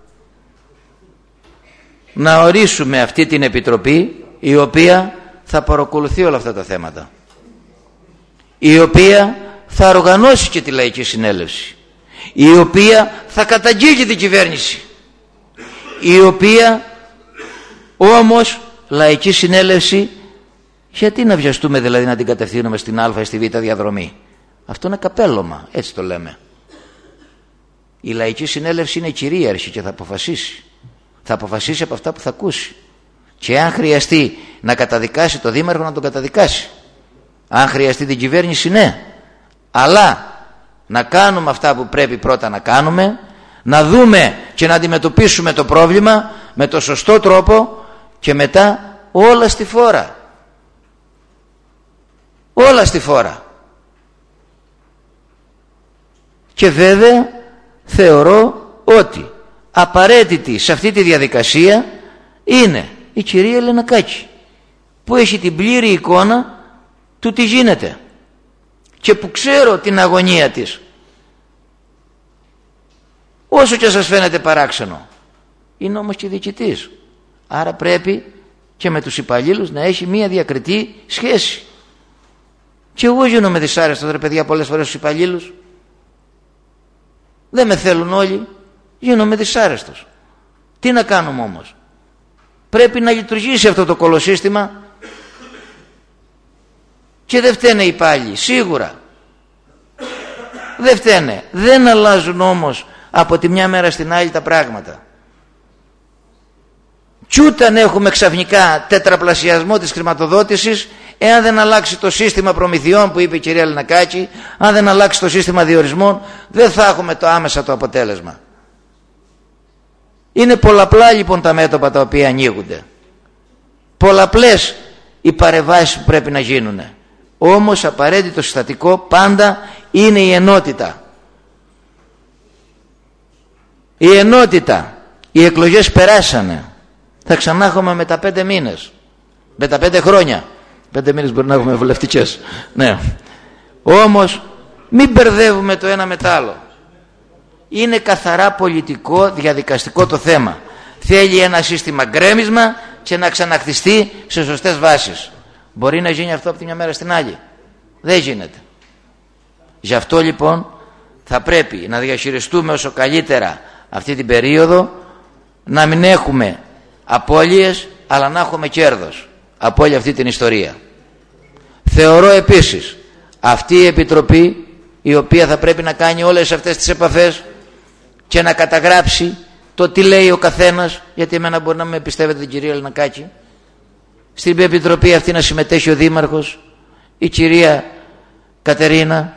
να ορίσουμε αυτή την επιτροπή η οποία θα παρακολουθεί όλα αυτά τα θέματα, η οποία θα οργανώσει και τη λαϊκή συνέλευση, η οποία θα καταγγείλει την κυβέρνηση, η οποία όμως λαϊκή συνέλευση, γιατί να βιαστούμε δηλαδή να την κατευθύνουμε στην Α ή στη Β διαδρομή? Αυτό είναι καπέλωμα, έτσι το λέμε. Η λαϊκή συνέλευση είναι κυρίαρχη και θα αποφασίσει. Θα αποφασίσει από αυτά που θα ακούσει. Και αν χρειαστεί να καταδικάσει το δήμαρχο, να τον καταδικάσει. Αν χρειαστεί την κυβέρνηση, ναι. Αλλά να κάνουμε αυτά που πρέπει πρώτα να κάνουμε, να δούμε και να αντιμετωπίσουμε το πρόβλημα με το σωστό τρόπο και μετά όλα στη φόρα. Όλα στη φόρα. Και βέβαια θεωρώ ότι απαραίτητη σε αυτή τη διαδικασία είναι η κυρία Λενακάκη, που έχει την πλήρη εικόνα του τι γίνεται και που ξέρω την αγωνία της, όσο και σας φαίνεται παράξενο. Είναι όμως και διοικητής, άρα πρέπει και με τους υπαλλήλους να έχει μία διακριτή σχέση. Και εγώ γίνομαι δυσάρεστος, ρε παιδιά, πολλές φορές στους υπαλλήλους. Δεν με θέλουν όλοι, γίνομαι δυσάρεστος. Τι να κάνουμε όμως? Πρέπει να λειτουργήσει αυτό το κολοσύστημα και δεν φταίνε οι υπάλληλοι, σίγουρα δεν φταίνε. Δεν αλλάζουν όμως από τη μια μέρα στην άλλη τα πράγματα. Κι ούτε αν έχουμε ξαφνικά τετραπλασιασμό της χρηματοδότησης, εάν δεν αλλάξει το σύστημα προμηθειών που είπε η κυρία Λινακάκη, αν δεν αλλάξει το σύστημα διορισμών, δεν θα έχουμε το άμεσα το αποτέλεσμα. Είναι πολλαπλά λοιπόν τα μέτωπα τα οποία ανοίγονται, πολλαπλές οι παρεμβάσεις που πρέπει να γίνουν. Όμως απαραίτητο συστατικό πάντα είναι η ενότητα. Η ενότητα. Οι εκλογές περάσανε, θα ξανά έχουμε με τα 5 μήνες, με τα 5 χρόνια. 5 μήνες μπορεί να έχουμε βουλευτικές, ναι. Όμως μην μπερδεύουμε το ένα με το άλλο. Είναι καθαρά πολιτικό, διαδικαστικό το θέμα. Θέλει ένα σύστημα γκρέμισμα και να ξαναχτιστεί σε σωστές βάσεις. Μπορεί να γίνει αυτό από τη μια μέρα στην άλλη? Δεν γίνεται. Γι' αυτό λοιπόν θα πρέπει να διαχειριστούμε όσο καλύτερα αυτή την περίοδο, να μην έχουμε απώλειες αλλά να έχουμε κέρδος από όλη αυτή την ιστορία. Θεωρώ επίσης αυτή η Επιτροπή, η οποία θα πρέπει να κάνει όλες αυτές τις επαφές και να καταγράψει το τι λέει ο καθένας, γιατί εμένα μπορεί να με πιστεύετε την κυρία Λινακάκη, στην Επιτροπή αυτή να συμμετέχει ο Δήμαρχος, η κυρία Κατερίνα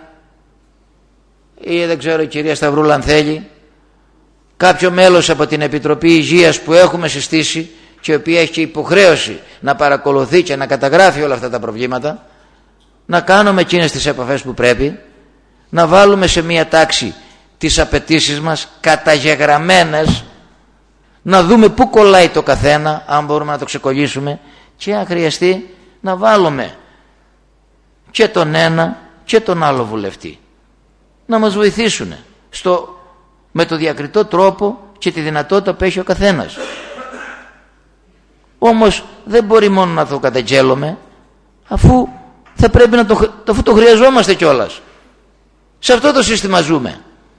ή δεν ξέρω η κυρία Σταυρούλα αν θέλει, κάποιο μέλος από την Επιτροπή Υγείας που έχουμε συστήσει και η οποία έχει υποχρέωση να παρακολουθεί και να καταγράφει όλα αυτά τα προβλήματα, να κάνουμε εκείνες τις επαφές που πρέπει, να βάλουμε σε μία τάξη τις απαιτήσεις μας καταγεγραμμένες, να δούμε πού κολλάει το καθένα, αν μπορούμε να το ξεκολλήσουμε, και αν χρειαστεί να βάλουμε και τον ένα και τον άλλο βουλευτή να μας βοηθήσουν με το διακριτό τρόπο και τη δυνατότητα που έχει ο καθένας. Όμως δεν μπορεί μόνο να το καταγγέλουμε, αφού θα πρέπει αφού το χρειαζόμαστε κιόλας. Σε αυτό το σύστημα ζούμε.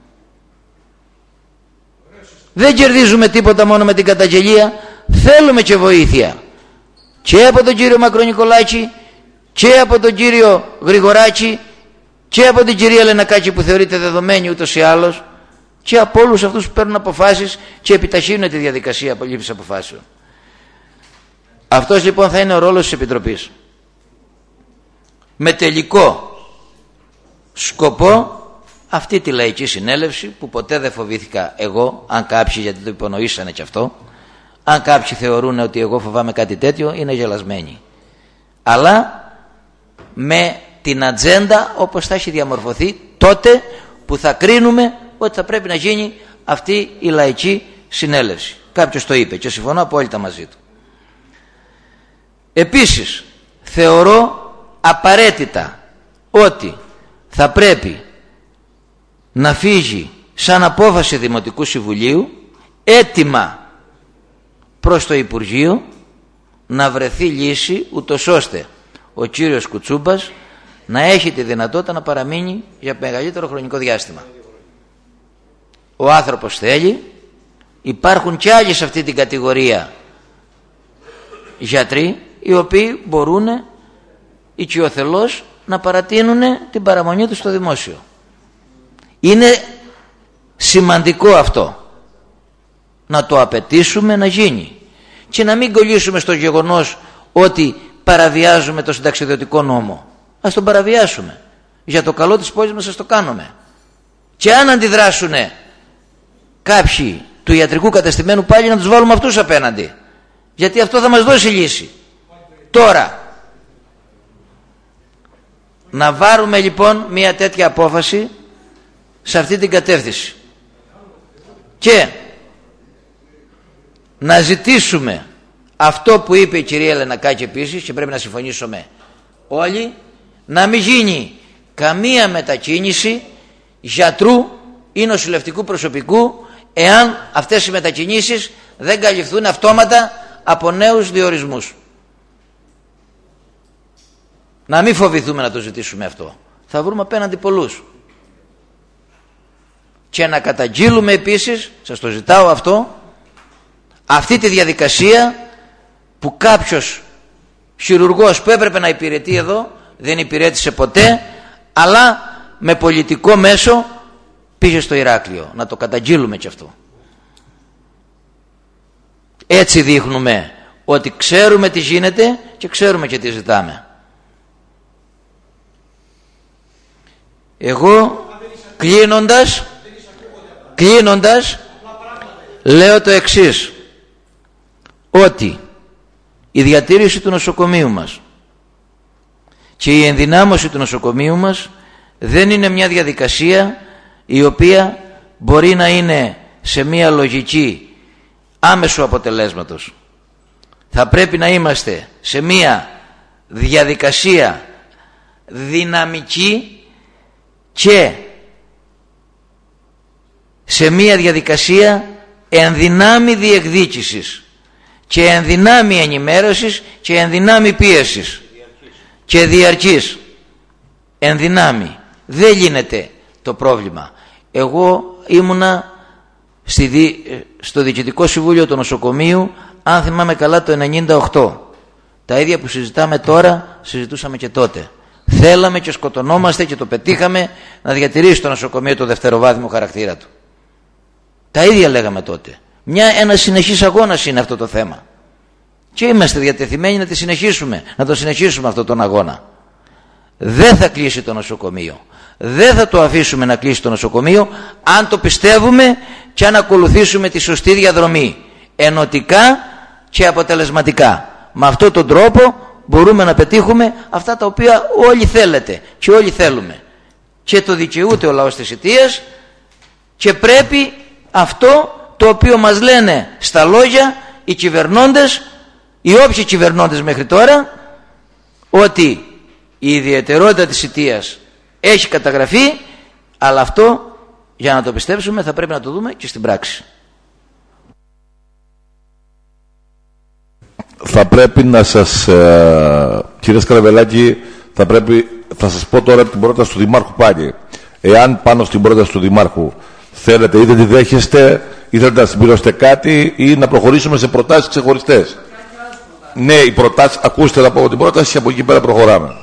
Δεν κερδίζουμε τίποτα μόνο με την καταγγελία, θέλουμε και βοήθεια και από τον κύριο Μακρονικολάκη και από τον κύριο Γρηγοράκη και από την κυρία Λενακάκη που θεωρείται δεδομένη ούτως ή άλλως, και από όλους αυτούς που παίρνουν αποφάσεις και επιταχύνουν τη διαδικασία απολύψης αποφάσεων. Αυτός λοιπόν θα είναι ο ρόλος της Επιτροπής, με τελικό σκοπό αυτή τη λαϊκή συνέλευση που ποτέ δεν φοβήθηκα εγώ, αν κάποιοι, γιατί το υπονοήσανε και αυτό, αν κάποιοι θεωρούν ότι εγώ φοβάμαι κάτι τέτοιο, είναι γελασμένοι, αλλά με την ατζέντα όπως θα έχει διαμορφωθεί τότε που θα κρίνουμε ότι θα πρέπει να γίνει αυτή η λαϊκή συνέλευση. Κάποιος το είπε και συμφωνώ απόλυτα μαζί του. Επίσης θεωρώ απαραίτητα ότι θα πρέπει να φύγει σαν απόφαση Δημοτικού Συμβουλίου έτοιμα προς το Υπουργείο να βρεθεί λύση, ούτως ώστε ο κύριος Κουτσούμπας να έχει τη δυνατότητα να παραμείνει για μεγαλύτερο χρονικό διάστημα. Ο άνθρωπος θέλει, υπάρχουν και άλλοι σε αυτή την κατηγορία γιατροί οι οποίοι μπορούν οικειοθελώς να παρατείνουν την παραμονή τους στο δημόσιο. Είναι σημαντικό αυτό να το απαιτήσουμε να γίνει και να μην κολλήσουμε στο γεγονός ότι παραβιάζουμε το συνταξιδιωτικό νόμο. Ας τον παραβιάσουμε, για το καλό της πόλης μας ας το κάνουμε, και αν αντιδράσουν κάποιοι του ιατρικού κατεστημένου πάλι να τους βάλουμε αυτούς απέναντι, γιατί αυτό θα μας δώσει λύση. Τώρα να βάρουμε λοιπόν μια τέτοια απόφαση σε αυτή την κατεύθυνση και να ζητήσουμε αυτό που είπε η κυρία Λενακάκη επίσης, και πρέπει να συμφωνήσουμε όλοι, να μην γίνει καμία μετακίνηση γιατρού ή νοσηλευτικού προσωπικού εάν αυτές οι μετακινήσεις δεν καλυφθούν αυτόματα από νέους διορισμούς. Να μην φοβηθούμε να το ζητήσουμε αυτό, θα βρούμε απέναντι πολλούς. Και να καταγγείλουμε επίσης, σας το ζητάω αυτό, αυτή τη διαδικασία που κάποιος χειρουργός που έπρεπε να υπηρετεί εδώ δεν υπηρέτησε ποτέ, αλλά με πολιτικό μέσο πήγε στο Ηράκλειο. Να το καταγγείλουμε και αυτό. Έτσι δείχνουμε ότι ξέρουμε τι γίνεται και ξέρουμε και τι ζητάμε. Εγώ κλείνοντας λέω το εξής, ότι η διατήρηση του νοσοκομείου μας και η ενδυνάμωση του νοσοκομείου μας δεν είναι μια διαδικασία η οποία μπορεί να είναι σε μια λογική άμεσου αποτελέσματος. Θα πρέπει να είμαστε σε μια διαδικασία δυναμική και σε μια διαδικασία ενδυνάμει διεκδίκησης και ενδυνάμει ενημέρωσης και ενδυνάμει πίεσης και διαρκής. Ενδυνάμει. Δεν λύνεται το πρόβλημα. Εγώ ήμουνα στο Διοικητικό Συμβούλιο του Νοσοκομείου, αν θυμάμαι καλά, το 98. Τα ίδια που συζητάμε τώρα συζητούσαμε και τότε. Θέλαμε και σκοτωνόμαστε και το πετύχαμε να διατηρήσει το νοσοκομείο το δευτεροβάθμιο χαρακτήρα του. Τα ίδια λέγαμε τότε. Ένα συνεχής αγώνας είναι αυτό το θέμα. Και είμαστε διατεθειμένοι να το συνεχίσουμε αυτόν τον αγώνα. Δεν θα κλείσει το νοσοκομείο. Δεν θα το αφήσουμε να κλείσει το νοσοκομείο, αν το πιστεύουμε και αν ακολουθήσουμε τη σωστή διαδρομή, ενωτικά και αποτελεσματικά. Με αυτόν τον τρόπο μπορούμε να πετύχουμε αυτά τα οποία όλοι θέλετε και όλοι θέλουμε. Και το δικαιούται ο λαός της Ιττίας, και πρέπει αυτό το οποίο μας λένε στα λόγια οι κυβερνώντες, οι όποιοι κυβερνώντες μέχρι τώρα, ότι η ιδιαιτερότητα της Ιττίας έχει καταγραφεί, αλλά αυτό για να το πιστέψουμε θα πρέπει να το δούμε και στην πράξη. Θα πρέπει να σας, κύριε Σκαραβελάκη, θα σας πω τώρα την πρόταση του Δημάρχου πάλι. Εάν πάνω στην πρόταση του Δημάρχου θέλετε ή δεν τη δέχεστε, ή θέλετε να συμπληρώσετε κάτι ή να προχωρήσουμε σε προτάσεις ξεχωριστές. Ναι, οι προτάσεις, ακούστε να πω την πρόταση και από εκεί πέρα προχωράμε.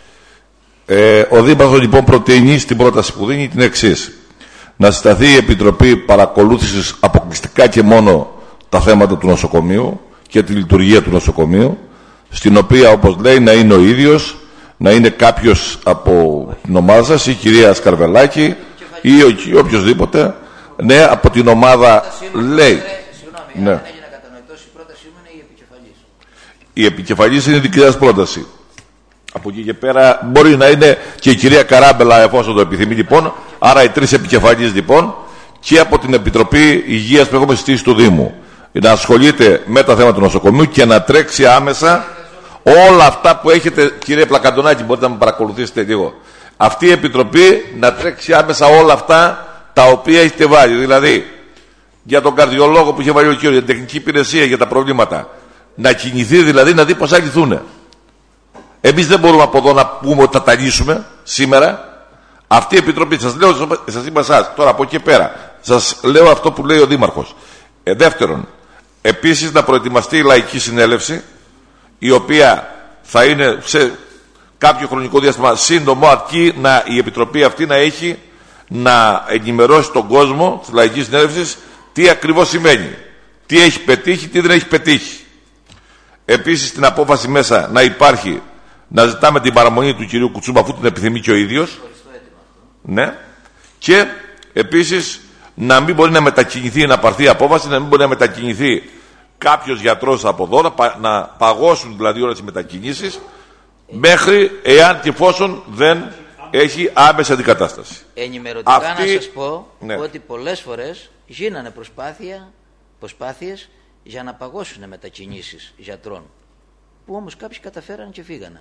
Ο Δήμαρχος λοιπόν προτείνει στην πρόταση που δίνει την εξής: να συσταθεί η Επιτροπή παρακολούθησης αποκλειστικά και μόνο τα θέματα του νοσοκομείου και τη λειτουργία του νοσοκομείου, στην οποία, όπως λέει, να είναι ο ίδιος, να είναι κάποιος από την ομάδα σας, η κυρία Σκαρβελάκη ή οποιοδήποτε, ναι, από την ομάδα, λέει. Συγγνώμη, αν έγινε κατανοητός, η πρότασή μου είναι η επικεφαλής. Η επικεφαλής είναι η δική σας πρόταση. Από εκεί και πέρα μπορεί να είναι και η κυρία Καράμπελα, εφόσον το επιθυμεί, λοιπόν. Άρα οι τρεις επικεφαλείς, λοιπόν, και από την Επιτροπή Υγείας που έχουμε συστήσει του Δήμου, να ασχολείται με τα θέματα του νοσοκομείου και να τρέξει άμεσα όλα αυτά που έχετε. Κύριε Πλακαντονάκη, μπορείτε να με παρακολουθήσετε λίγο. Αυτή η Επιτροπή να τρέξει άμεσα όλα αυτά τα οποία έχετε βάλει. Δηλαδή, για τον καρδιολόγο που είχε βάλει ο κύριος, για την τεχνική υπηρεσία, για τα προβλήματα. Να κινηθεί δηλαδή, να δει πώς θα λυθούν. Εμείς δεν μπορούμε από εδώ να πούμε ότι θα τα λύσουμε σήμερα. Αυτή η Επιτροπή, σας είπα εσάς, τώρα από εκεί πέρα, σας λέω αυτό που λέει ο Δήμαρχος. Δεύτερον, επίσης να προετοιμαστεί η λαϊκή συνέλευση, η οποία θα είναι σε κάποιο χρονικό διάστημα σύντομο, αρκεί η Επιτροπή αυτή να έχει να ενημερώσει τον κόσμο της λαϊκής συνέλευσης τι ακριβώς σημαίνει, τι έχει πετύχει, τι δεν έχει πετύχει. Επίσης στην απόφαση μέσα να υπάρχει, να ζητάμε την παραμονή του κυρίου Κουτσούμπα, αφού την επιθυμεί και ο ίδιος. Ναι. Και επίσης να μην μπορεί να μετακινηθεί, να πάρθει η απόφαση, να μην μπορεί να μετακινηθεί κάποιος γιατρός από εδώ, να παγώσουν δηλαδή όλες οι μετακινήσεις, μέχρι εάν και εφόσον δεν έχει άμεση αντικατάσταση. Ενημερωτικά να σας πω, ναι, ότι πολλές φορές γίνανε προσπάθειες για να παγώσουν μετακινήσεις γιατρών, που όμως κάποιοι καταφέραν και φύγανε.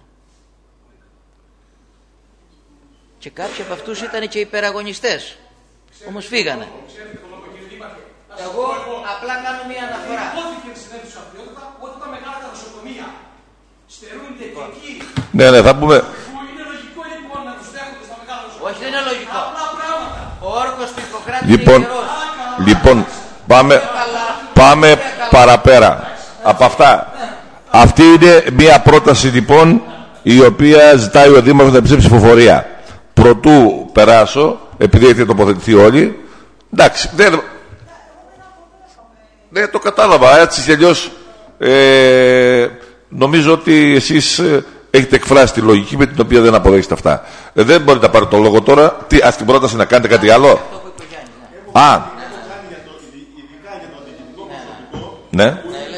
Και κάποιοι από αυτούς ήταν και υπεραγωνιστές, όμως φύγανε. Εγώ απλά κάνω μία αναφορά. Ότι τα μεγάλα τα νοσοκομεία στερούνται και εκεί. Ναι, θα πούμε. Είναι λογικό λοιπόν να τους δέχονται στα μεγάλα νοσοκομεία. Όχι, δεν είναι λογικό. Απλά πράγματα. Ο όρκος του Ιπποκράτη είναι ιερός. Λοιπόν, πάμε παραπέρα από αυτά. Αυτή είναι μία πρόταση λοιπόν, η οποία ζητάει ο Δήμαρχος να ψηφίσει ψηφοφορία. Προτού περάσω, επειδή έχετε τοποθετηθεί όλοι, εντάξει, ναι, το κατάλαβα, έτσι κι αλλιώς νομίζω ότι εσείς έχετε εκφράσει τη λογική με την οποία δεν αποδέχεστε αυτά. Δεν μπορείτε να πάρετε το λόγο τώρα. Ας την πρόταση να κάνετε κάτι άλλο. Α. Ναι.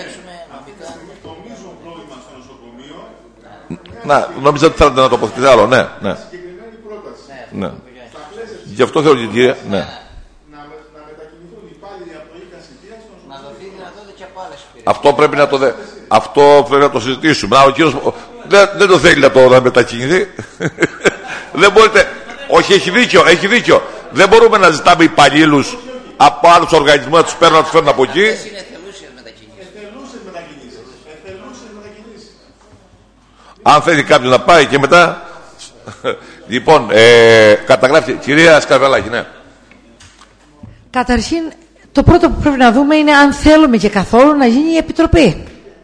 Να, νόμιζα ότι θέλετε να τοποθετήσετε άλλο. Ναι, ναι. Ναι. Γι' αυτό θέλω την κυρία. Ναι. Αυτό πρέπει να το αυτό πρέπει να το συζητήσουμε. Ο κύριος δεν το θέλει να μετακινηθεί. Δεν μπορείτε. Όχι, έχει δίκιο. Δεν μπορούμε να ζητάμε υπαλλήλους από άλλους οργανισμούς να τους παίρνουν, να τους φέρνουν από εκεί. Αν θέλει κάποιος να πάει και μετά. Λοιπόν, καταγράφει. Κυρία Σκαρβελάκη, ναι. Καταρχήν, το πρώτο που πρέπει να δούμε είναι αν θέλουμε και καθόλου να γίνει η Επιτροπή.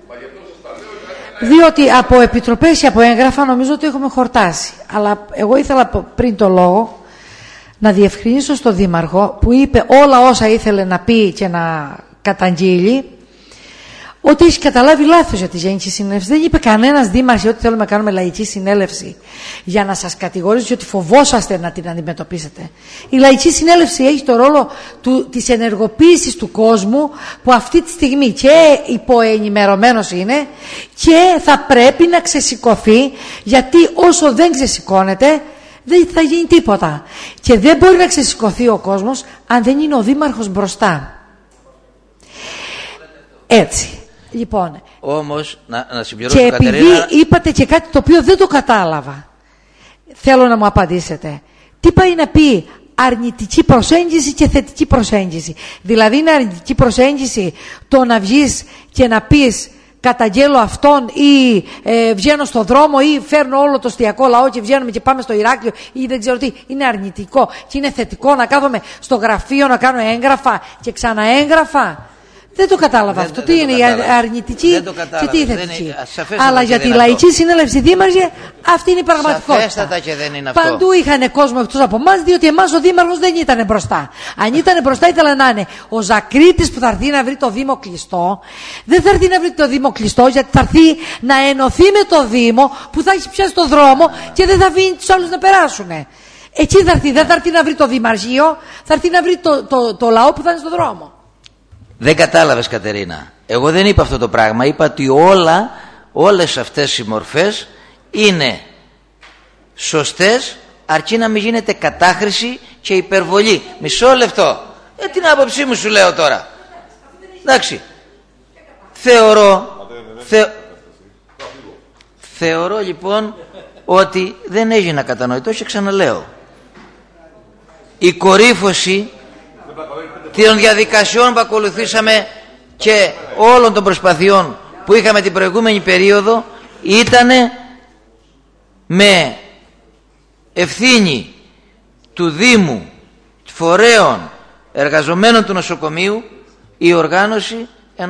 Διότι από επιτροπές και από έγγραφα νομίζω ότι έχουμε χορτάσει. Αλλά εγώ ήθελα πριν το λόγο να διευκρινίσω στον Δήμαρχο που είπε όλα όσα ήθελε να πει και να καταγγείλει, ότι έχει καταλάβει λάθος για τη Γενική Συνέλευση. Δεν είπε κανένας δήμαρχος ότι θέλουμε να κάνουμε λαϊκή συνέλευση για να σας κατηγορήσει ότι φοβόσαστε να την αντιμετωπίσετε. Η Λαϊκή Συνέλευση έχει το ρόλο της ενεργοποίησης του κόσμου που αυτή τη στιγμή και υποενημερωμένος είναι και θα πρέπει να ξεσηκωθεί, γιατί όσο δεν ξεσηκώνεται δεν θα γίνει τίποτα. Και δεν μπορεί να ξεσηκωθεί ο κόσμος αν δεν είναι ο δήμαρχος μπροστά. Έτσι. Λοιπόν, όμως, να συμπληρώσω, και Κατερίνα, επειδή είπατε και κάτι το οποίο δεν το κατάλαβα, θέλω να μου απαντήσετε. Τι πάει να πει αρνητική προσέγγιση και θετική προσέγγιση? Δηλαδή είναι αρνητική προσέγγιση το να βγεις και να πεις καταγγέλω αυτόν ή βγαίνω στο δρόμο ή φέρνω όλο το εστιακό λαό και βγαίνουμε και πάμε στο Ηράκλειο ή δεν ξέρω τι? Είναι αρνητικό και είναι θετικό να κάθομαι στο γραφείο να κάνω έγγραφα και ξαναέγγραφα? Δεν το κατάλαβα αυτό. Τι είναι η αρνητική και τι η θετική? Αλλά για τη Λαϊκή Συνέλευση Δήμαρχε αυτή είναι η πραγματικότητα. Σαφέστατα και δεν είναι αυτό. Παντού είχαν κόσμο εκτός από εμάς, διότι εμάς ο Δήμαρχος δεν ήταν μπροστά. Αν ήταν μπροστά, ήθελα να είναι ο Ζακρίτης που θα έρθει να βρει το Δήμο κλειστό. Δεν θα έρθει να βρει το Δήμο κλειστό, γιατί θα έρθει να ενωθεί με το Δήμο που θα έχει πιάσει το δρόμο και δεν θα αφήνει τους άλλους να περάσουν. Εκεί θα έρθει, δεν θα έρθει να βρει το Δημαρχείο, θα έρθει να βρει το λαό που θα είναι στο δρόμο. Δεν κατάλαβες, Κατερίνα. Εγώ δεν είπα αυτό το πράγμα. Είπα ότι όλες αυτές οι μορφές είναι σωστές, αρκεί να μην γίνεται κατάχρηση και υπερβολή. Μισό λεπτό. Την άποψή μου σου λέω τώρα. Εντάξει. Θεωρώ λοιπόν ότι δεν έγινε κατανοητό και ξαναλέω. Η κορύφωση των διαδικασιών που ακολουθήσαμε και όλων των προσπαθειών που είχαμε την προηγούμενη περίοδο ήταν με ευθύνη του Δήμου, φορέων, εργαζομένων του νοσοκομείου η οργάνωση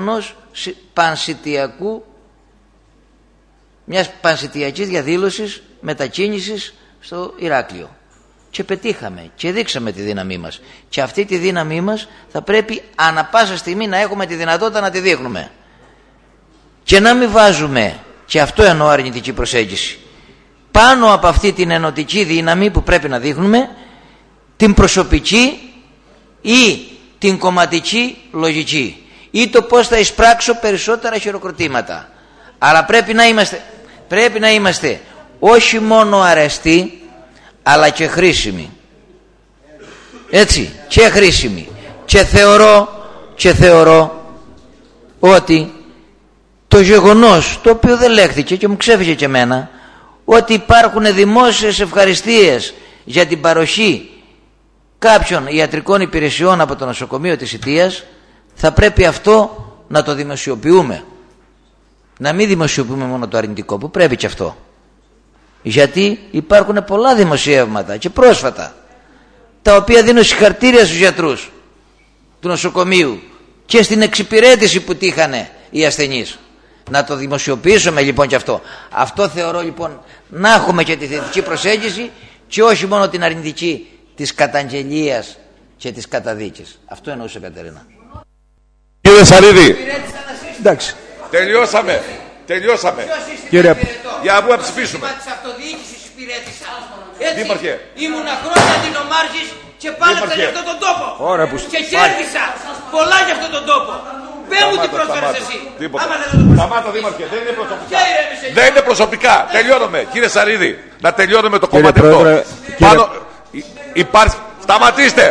μιας πανσιτιακής διαδήλωσης μετακίνησης στο Ηράκλειο. Και πετύχαμε και δείξαμε τη δύναμή μας. Και αυτή τη δύναμή μας θα πρέπει ανα πάσα στιγμή να έχουμε τη δυνατότητα να τη δείχνουμε. Και να μην βάζουμε, και αυτό εννοώ αρνητική προσέγγιση, πάνω από αυτή την ενωτική δύναμη που πρέπει να δείχνουμε, την προσωπική ή την κομματική λογική ή το πώς θα εισπράξω περισσότερα χειροκροτήματα. Αλλά πρέπει να είμαστε όχι μόνο αρεστοί, αλλά και χρήσιμοι. Έτσι, και χρήσιμοι. Και θεωρώ ότι το γεγονός, το οποίο δεν λέχθηκε και μου ξέφυγε και εμένα, ότι υπάρχουν δημόσιες ευχαριστίες για την παροχή κάποιων ιατρικών υπηρεσιών από το νοσοκομείο της Ιτίας, θα πρέπει αυτό να το δημοσιοποιούμε. Να μην δημοσιοποιούμε μόνο το αρνητικό, που πρέπει και αυτό. Γιατί υπάρχουν πολλά δημοσιεύματα και πρόσφατα, τα οποία δίνουν συγχαρητήρια στους γιατρούς του νοσοκομείου και στην εξυπηρέτηση που τύχανε οι ασθενείς. Να το δημοσιοποιήσουμε λοιπόν και αυτό. Αυτό θεωρώ λοιπόν να έχουμε και τη θετική προσέγγιση και όχι μόνο την αρνητική της καταγγελίας και της καταδίκης. Αυτό εννοούσε, Κατερίνα. Κύριε Σαρίδη, εντάξει, τελειώσαμε. Τελειώσαμε. Κύριε... Για να βγούμε να ψηφίσουμε. Της αυτοδιοίκησης υπηρέτησα. Έτσι, Δήμαρχε. ήμουνα χρόνια αντινομάρχης και πάλεψα για αυτόν τον τόπο. Ωραία, που... Και κέρδισα πολλά για αυτόν τον τόπο. Πες μου τι πρόσφερες εσύ. Σταμάτα, Δήμαρχε, δεν είναι προσωπικά. Δεν είναι προσωπικά. Τελειώνουμε. Κύριε Σαρίδη, να τελειώνουμε το κομμάτι αυτό. Πάνω... Υπάρχει... Σταματήστε.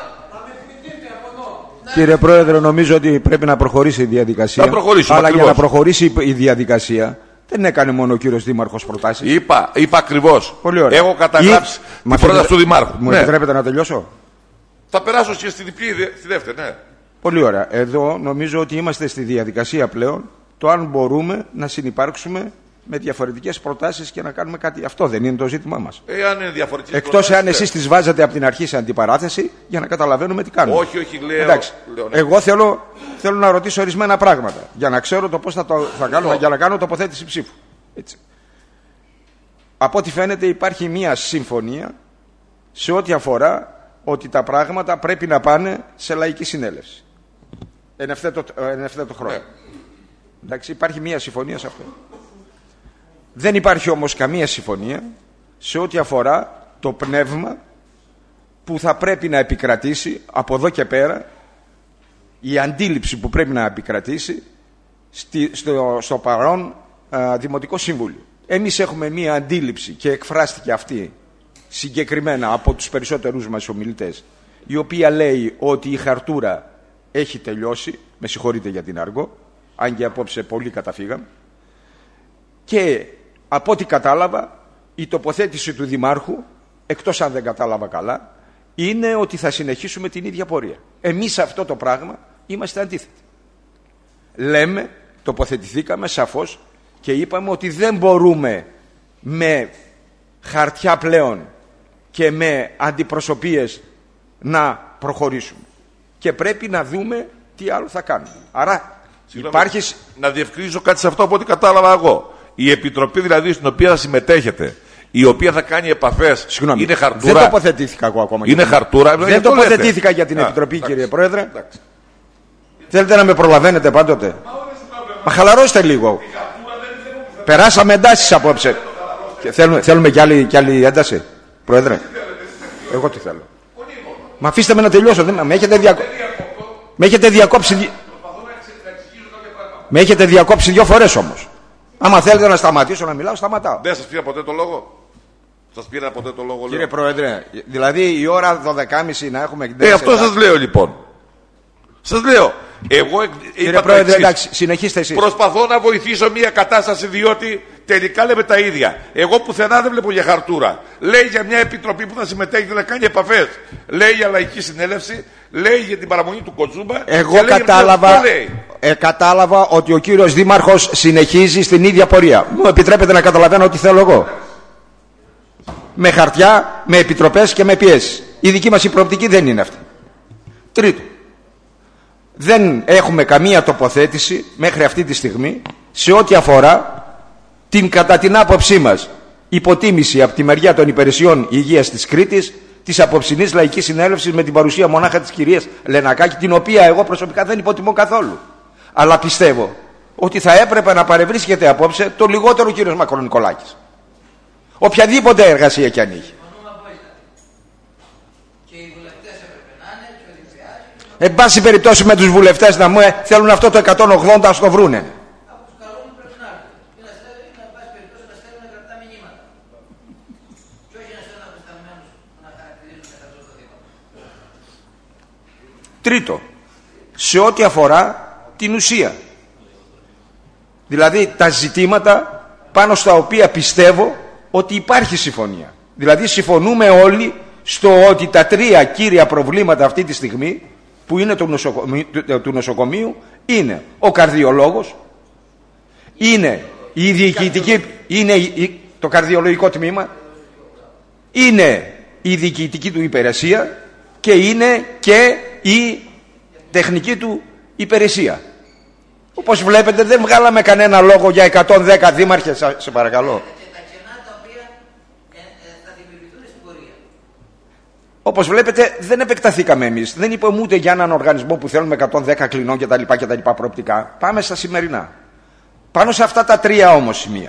Κύριε Πρόεδρε, νομίζω ότι πρέπει να προχωρήσει η διαδικασία. Αλλά ακριβώς. Για να προχωρήσει η διαδικασία, δεν έκανε μόνο ο κύριος Δήμαρχος προτάσεις. Είπα ακριβώς. Πολύ ωραία. Έχω καταγράψει την πρόταση του Δημάρχου. Μου επιτρέπετε να τελειώσω. Θα περάσω και στη διπλή, στη δεύτερη, ναι. Πολύ ωραία. Εδώ νομίζω ότι είμαστε στη διαδικασία πλέον το αν μπορούμε να συνυπάρξουμε με διαφορετικές προτάσεις και να κάνουμε κάτι. Αυτό δεν είναι το ζήτημά μας. Εάν είναι διαφορετικές εκτός εάν εσείς τις βάζετε από την αρχή σε αντιπαράθεση για να καταλαβαίνουμε τι κάνουμε. Όχι, λέω. Εντάξει. Ναι. Εγώ θέλω να ρωτήσω ορισμένα πράγματα για να ξέρω το πώς θα κάνω, για να κάνω τοποθέτηση ψήφου. Έτσι. Από ό,τι φαίνεται υπάρχει μια συμφωνία σε ό,τι αφορά ότι τα πράγματα πρέπει να πάνε σε λαϊκή συνέλευση. Εν ευθέτω χρόνο. Ναι. Εντάξει, υπάρχει μια συμφωνία σε αυτό. Δεν υπάρχει όμως καμία συμφωνία σε ό,τι αφορά το πνεύμα που θα πρέπει να επικρατήσει από εδώ και πέρα, η αντίληψη που πρέπει να επικρατήσει στο παρόν Δημοτικό Συμβούλιο. Εμείς έχουμε μία αντίληψη και εκφράστηκε αυτή συγκεκριμένα από τους περισσότερους μας ομιλητές, η οποία λέει ότι η χαρτούρα έχει τελειώσει, με συγχωρείτε για την αργό, αν και απόψε πολύ καταφύγαμε, και από ό,τι κατάλαβα η τοποθέτηση του Δημάρχου, εκτός αν δεν κατάλαβα καλά, είναι ότι θα συνεχίσουμε την ίδια πορεία. Εμείς αυτό το πράγμα είμαστε αντίθετοι. Λέμε, τοποθετηθήκαμε σαφώς και είπαμε ότι δεν μπορούμε με χαρτιά πλέον και με αντιπροσωπείες να προχωρήσουμε. Και πρέπει να δούμε τι άλλο θα κάνουμε. Άρα υπάρχει... Να διευκρινίσω κάτι σε αυτό από ό,τι κατάλαβα εγώ. Η επιτροπή δηλαδή στην οποία συμμετέχετε, η οποία θα κάνει επαφές, είναι χαρτούρα. Δεν τοποθετήθηκα εγώ ακόμα. Είναι χαρτούρα. Δεν τοποθετήθηκα για την επιτροπή, κύριε Πρόεδρε. Θέλετε να με προλαβαίνετε πάντοτε. Μα χαλαρώστε λίγο. Περάσαμε εντάσεις απόψε. Θέλουμε κι άλλη ένταση, Πρόεδρε. Εγώ τι θέλω. Μα αφήστε με να τελειώσω. Με έχετε διακόψει. Με έχετε διακόψει 2 φορές όμως. Άμα θέλετε να σταματήσω να μιλάω, σταματάω. Δεν σας πήρα ποτέ το λόγο. Σας πήρα ποτέ το λόγο, κύριε Πρόεδρε, δηλαδή η ώρα 12.30 να έχουμε... αυτό σας λέω λοιπόν. Σας λέω. Εγώ κύριε Πρόεδρε, εντάξει, συνεχίστε εσείς. Προσπαθώ να βοηθήσω μια κατάσταση, διότι τελικά λέμε τα ίδια. Εγώ πουθενά δεν βλέπω για χαρτούρα. Λέει για μια επιτροπή που θα συμμετέχει, να κάνει επαφές. Λέει για λαϊκή συνέλευση. Λέει για την παραμονή του Κοτσούμπα. Εγώ κατάλαβα ότι ο κύριος Δήμαρχος συνεχίζει στην ίδια πορεία. Μου επιτρέπετε να καταλαβαίνω ό,τι θέλω εγώ. Με χαρτιά, με επιτροπές και με πιέσεις. Η δική μας η προοπτική δεν είναι αυτή. Τρίτο. Δεν έχουμε καμία τοποθέτηση μέχρι αυτή τη στιγμή σε ό,τι αφορά την, κατά την άποψή μας, υποτίμηση από τη μεριά των υπηρεσιών υγείας της Κρήτης της απόψινής λαϊκής συνέλευσης με την παρουσία μονάχα της κυρίας Λενακάκη, την οποία εγώ προσωπικά δεν υποτιμώ καθόλου. Αλλά πιστεύω ότι θα έπρεπε να παρευρίσκεται απόψε το λιγότερο ο κύριος Μακρονικολάκης. Οποιαδήποτε εργασία κι αν είχε. Εν πάση περιπτώσει με τους βουλευτές να μου θέλουν αυτό το 180 ας το βρούνε. Τρίτο, σε ό,τι αφορά την ουσία. Δηλαδή τα ζητήματα πάνω στα οποία πιστεύω ότι υπάρχει συμφωνία. Δηλαδή συμφωνούμε όλοι στο ότι τα 3 κύρια προβλήματα αυτή τη στιγμή που είναι του νοσοκομείου είναι ο καρδιολόγος, είναι η διοικητική, είναι το καρδιολογικό τμήμα, είναι η διοικητική του υπηρεσία και είναι και η τεχνική του υπηρεσία. Όπως βλέπετε δεν βγάλαμε κανένα λόγο για 110 δήμαρχες, σε παρακαλώ. Όπως βλέπετε δεν επεκταθήκαμε εμείς. Δεν είπαμε ούτε για έναν οργανισμό που θέλουμε 110 κλινών κτλ. Προοπτικά. Πάμε στα σημερινά. Πάνω σε αυτά τα τρία όμως σημεία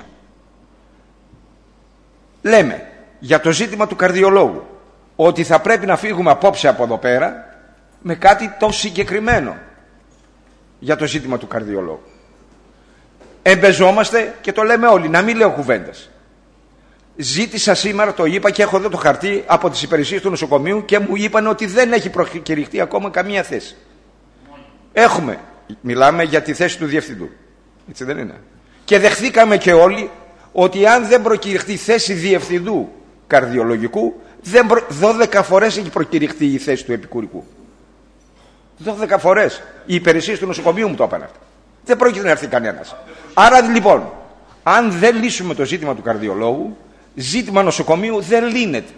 λέμε για το ζήτημα του καρδιολόγου ότι θα πρέπει να φύγουμε απόψε από εδώ πέρα με κάτι το συγκεκριμένο για το ζήτημα του καρδιολόγου. Εμπεζόμαστε και το λέμε όλοι, να μην λέω κουβέντες. Ζήτησα σήμερα, το είπα και έχω εδώ το χαρτί από τις υπηρεσίες του νοσοκομείου και μου είπαν ότι δεν έχει προκηρυχθεί ακόμα καμία θέση. Μιλάμε για τη θέση του διευθυντού, έτσι δεν είναι? Και δεχθήκαμε και όλοι ότι αν δεν προκηρυχθεί θέση διευθυντού καρδιολογικού, 12 φορές έχει προκηρυχθεί η θέση του επικουρικού. 12 φορές. Οι υπηρεσίες του νοσοκομείου μου το είπαν αυτά. Δεν πρόκειται να έρθει κανένας. Άρα λοιπόν, αν δεν λύσουμε το ζήτημα του καρδιολόγου, ζήτημα νοσοκομείου δεν λύνεται.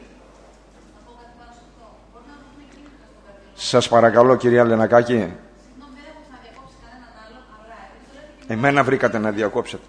Σας παρακαλώ, κυρία Λενακάκη. Εμένα βρήκατε να διακόψετε.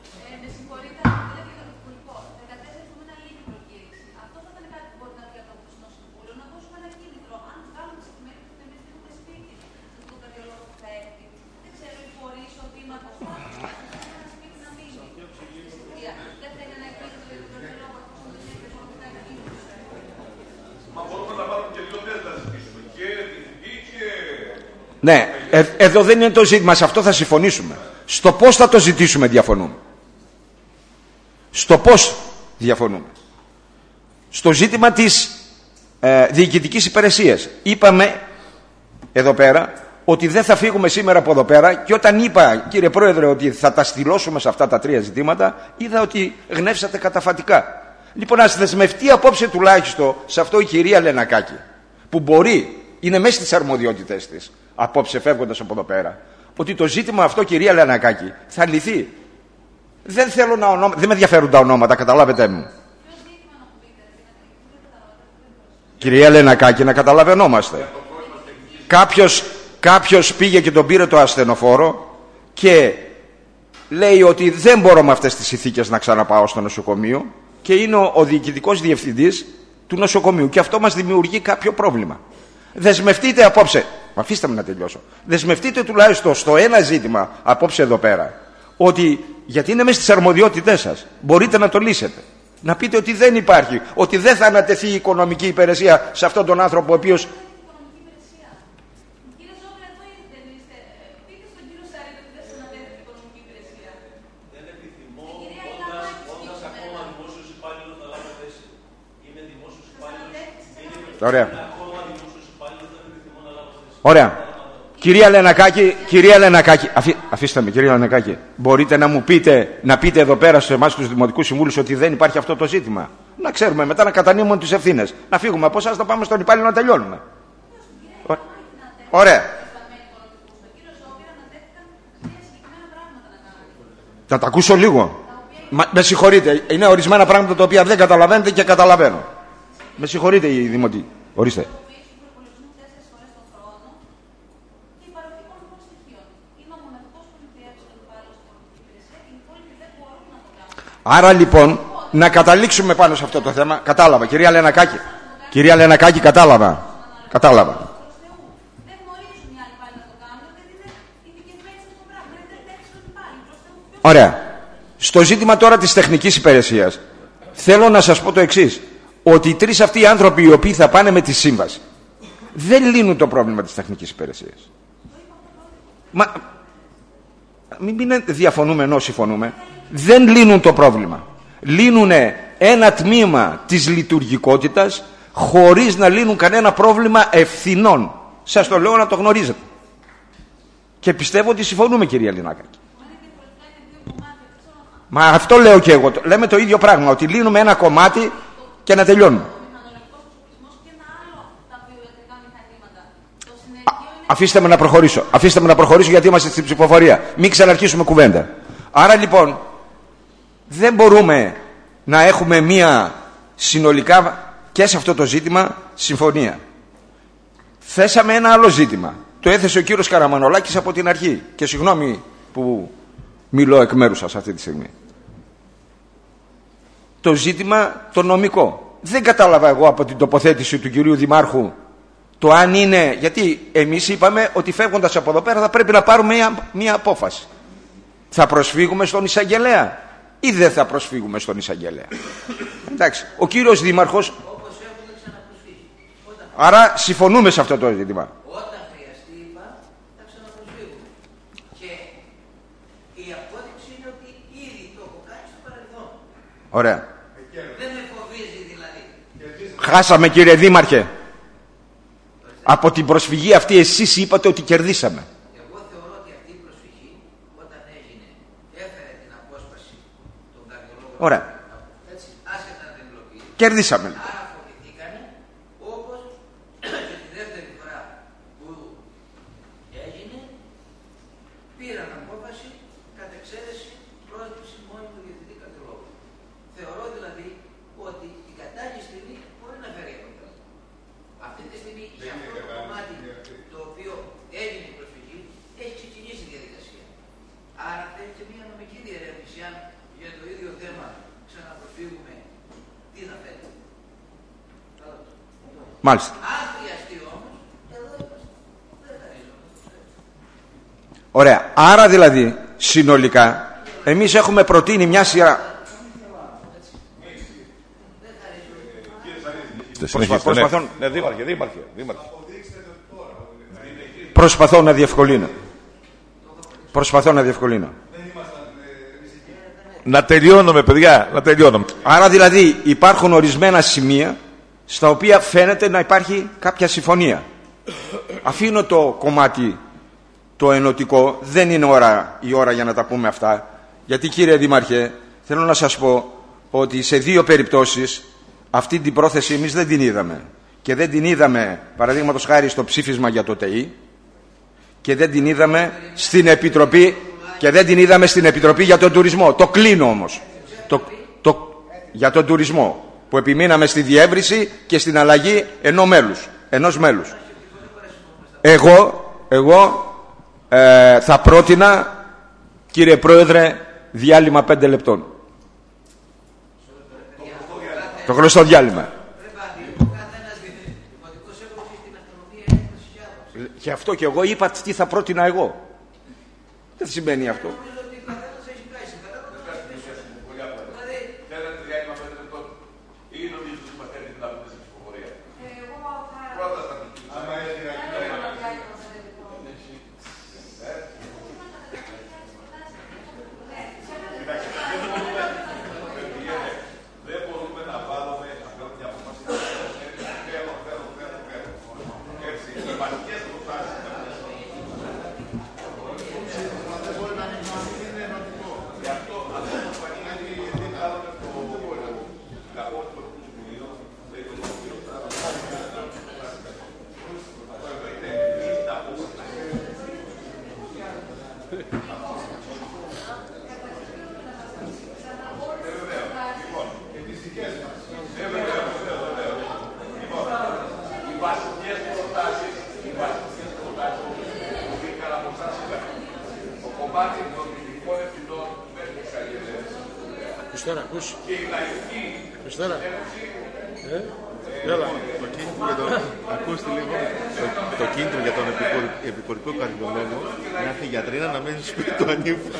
Ναι, εδώ δεν είναι το ζήτημα, σε αυτό θα συμφωνήσουμε. Στο πώς θα το ζητήσουμε διαφωνούμε. Στο πώς διαφωνούμε. Στο ζήτημα της διοικητικής υπηρεσίας. Είπαμε εδώ πέρα ότι δεν θα φύγουμε σήμερα από εδώ πέρα και όταν είπα, κύριε Πρόεδρε, ότι θα τα στυλώσουμε σε αυτά τα τρία ζητήματα, είδα ότι γνεύσατε καταφατικά. Λοιπόν, ας δεσμευτεί απόψε τουλάχιστον σε αυτό η κυρία Λενακάκη, που μπορεί, είναι μέσα στις αρμοδιότητες της, απόψε φεύγοντας από εδώ πέρα, ότι το ζήτημα αυτό, κυρία Λενακάκη, θα λυθεί. Δεν θέλω δεν με ενδιαφέρουν τα ονόματα, καταλάβετε μου. Κυρία Λενακάκη, να καταλαβαίνόμαστε. Κάποιος πήγε και τον πήρε το ασθενοφόρο και λέει ότι δεν μπορώ με αυτές τις συνθήκες να ξαναπάω στο νοσοκομείο και είναι ο διοικητικός διευθυντής του νοσοκομείου και αυτό μας δημιουργεί κάποιο πρόβλημα. Δεσμευτείτε απόψε, αφήστε με να τελειώσω, δεσμευτείτε τουλάχιστον στο ένα ζήτημα απόψε εδώ πέρα, ότι γιατί είναι μέσα στις αρμοδιότητές σας, μπορείτε να το λύσετε. Να πείτε ότι δεν υπάρχει, ότι δεν θα ανατεθεί η οικονομική υπηρεσία σε αυτόν τον άνθρωπο ο οποίος... Ωραία. Κυρία Λενακάκη, αφήστε με, κυρία Λενακάκη, μπορείτε να μου πείτε, να πείτε εδώ πέρα σε εμάς τους δημοτικούς συμβούλους ότι δεν υπάρχει αυτό το ζήτημα. Να ξέρουμε μετά να κατανείμουμε τις ευθύνες. Να φύγουμε από εσάς, να πάμε στον υπάλληλο να τελειώνουμε. Ωραία. Θα τα ακούσω λίγο. Με συγχωρείτε, είναι ορισμένα πράγματα τα οποία δεν καταλαβαίνετε και καταλαβαίνω. Με συγχωρείτε οι δημοτικοί. Ορίστε. Άρα λοιπόν, να καταλήξουμε πάνω σε αυτό το θέμα. Κατάλαβα, κυρία Λενακάκη. Κυρία Λενακάκη, κατάλαβα. Ωραία. Στο ζήτημα τώρα της τεχνικής υπηρεσίας, θέλω να σας πω το εξής. Ότι οι τρεις αυτοί οι άνθρωποι οι οποίοι θα πάνε με τη σύμβαση δεν λύνουν το πρόβλημα της τεχνικής υπηρεσίας. Μην διαφωνούμε ενώ συμφωνούμε. Δεν λύνουν το πρόβλημα. Λύνουν ένα τμήμα της λειτουργικότητας χωρίς να λύνουν κανένα πρόβλημα ευθυνών. Σας το λέω να το γνωρίζετε. Και πιστεύω ότι συμφωνούμε, κυρία Λενακάκη. Μα αυτό λέω και εγώ. Λέμε το ίδιο πράγμα, ότι λύνουμε ένα κομμάτι και να τελειώνουμε. Αφήστε με να προχωρήσω γιατί είμαστε στην ψηφοφορία. Μην ξαναρχίσουμε κουβέντα. Άρα λοιπόν δεν μπορούμε να έχουμε μία συνολικά και σε αυτό το ζήτημα συμφωνία. Θέσαμε ένα άλλο ζήτημα. Το έθεσε ο κύριος Καραμανολάκης από την αρχή. Και συγγνώμη που μιλώ εκ μέρους σας αυτή τη στιγμή. Το ζήτημα το νομικό. Δεν κατάλαβα εγώ από την τοποθέτηση του κυρίου Δημάρχου το αν είναι, γιατί εμείς είπαμε ότι φεύγοντας από εδώ πέρα θα πρέπει να πάρουμε μια απόφαση. Θα προσφύγουμε στον εισαγγελέα ή δεν θα προσφύγουμε στον εισαγγελέα? Εντάξει, ο κύριος Δήμαρχος. Άρα συμφωνούμε σε αυτό το ζήτημα. Όταν χρειαστεί, είπα, θα ξαναπροσφύγουμε. Και η απόδειξη είναι ότι ήδη το έχω κάνει στο παρελθόν. Ωραία. Δεν με φοβίζει δηλαδή. Χάσαμε, κύριε Δήμαρχε. Από την προσφυγή αυτή εσείς είπατε ότι κερδίσαμε. Εγώ θεωρώ ότι αυτή η προσφυγή, όταν έγινε, έφερε την απόσπαση των καρδιολόγων. Ωραία. Έτσι, άσχετα να την υλοποιήσει. Κερδίσαμε. Άρα φοβηθήκανε, όπως και τη δεύτερη φορά που έγινε, πήραν απόφαση κατ' εξαίρεση πρόσληψη μόνιμου διευθυντή καρδιολόγου. Θεωρώ δηλαδή ότι η κατάλληλη στιγμή μπορεί να φέρει αποτέλεσμα. Αυτή τη στιγμή για αυτό το κομμάτι το οποίο έγινε η προσφυγή έχει ξεκινήσει η διαδικασία. Άρα θέλει και μια νομική διερεύνηση αν για το ίδιο θέμα ξαναπροφύγουμε τι θα φέρει. Μάλιστα. Αν χρειαστεί όμως, εδώ είμαστε. Δεν θα ρίσκομαι. Ωραία. Άρα δηλαδή συνολικά εμείς έχουμε προτείνει μια σειρά. Προσπαθώ... Ναι, δήμαρχε. Προσπαθώ να διευκολύνω. Να τελειώνουμε, παιδιά, να τελειώνουμε. Άρα δηλαδή υπάρχουν ορισμένα σημεία στα οποία φαίνεται να υπάρχει κάποια συμφωνία. Αφήνω το κομμάτι το ενωτικό, δεν είναι η ώρα για να τα πούμε αυτά, γιατί κύριε Δήμαρχε θέλω να σας πω ότι σε δύο περιπτώσεις αυτή την πρόθεση εμείς δεν την είδαμε. Και δεν την είδαμε, παραδείγματος χάρη, στο ψήφισμα για το ΤΕΗ, και δεν την είδαμε στην Επιτροπή, για τον τουρισμό. Το κλείνω όμως. Για τον τουρισμό, που επιμείναμε στη διεύρυνση και στην αλλαγή ενός μέλους. Εγώ θα πρότεινα, κύριε Πρόεδρε, διάλειμμα 5 λεπτών. Το γνωστό διάλειμμα. Και αυτό και εγώ είπα τι θα πρότεινα εγώ. Δεν σημαίνει αυτό. Χριστέρα, ακούς. Χριστέρα. Έλα. Ακούστε λίγο. Το κίνητρο για τον επικουρικό καρδιολόγο να έρθει η γιατρίνα να μένει σπίτι του ανήφα.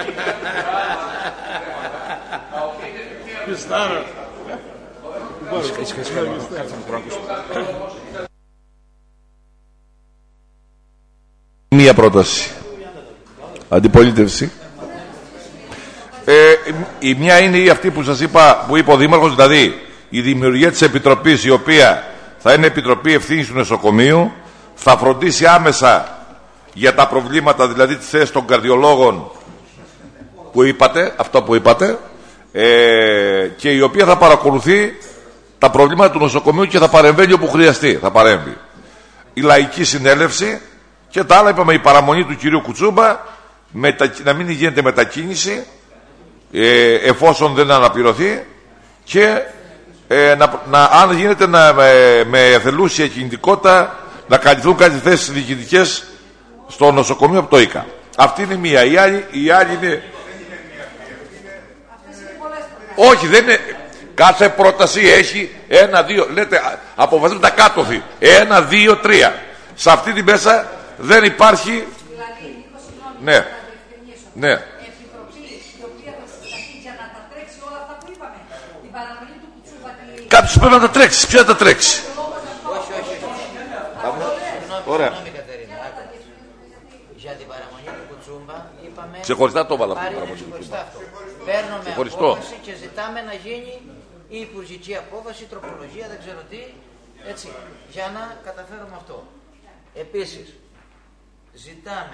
Χριστάρα. Μία πρόταση. Αντιπολίτευση. Η μια είναι η αυτή που σας είπα, που είπε ο Δήμαρχος, δηλαδή η δημιουργία της επιτροπής, η οποία θα είναι επιτροπή ευθύνης του νοσοκομείου, θα φροντίσει άμεσα για τα προβλήματα, δηλαδή τη θέση των καρδιολόγων που είπατε, αυτό που είπατε, και η οποία θα παρακολουθεί τα προβλήματα του νοσοκομείου και θα παρεμβαίνει όπου χρειαστεί. Θα παρέμβει η λαϊκή συνέλευση και τα άλλα, είπαμε, η παραμονή του κυρίου Κουτσούμπα, να μην γίνεται μετακίνηση εφόσον δεν αναπληρωθεί, και αν γίνεται με εθελούσια κινητικότητα να καλυφθούν κάτι θέσεις διοικητικές στο νοσοκομείο από το ΙΚΑ. Αυτή είναι μία. Η άλλη είναι... Όχι, δεν είναι... Κάθε πρόταση έχει 1, 2, λέτε, αποφασίζουν τα κάτωθι. 1, 2, 3. Σε αυτή τη μέσα δεν υπάρχει... Ναι. Ναι. Κάποιος πρέπει να τα τρέξει. Ποιος θα τα τρέξει? Ωραία. Για την παραμονή του Κουτσούμπα είπαμε. Ξεχωριστά το έβαλα. Παίρνουμε απόφαση και ζητάμε να γίνει η υπουργική απόφαση, η τροπολογία, δεν ξέρω τι, έτσι, για να καταφέρουμε αυτό. Επίσης, ζητάμε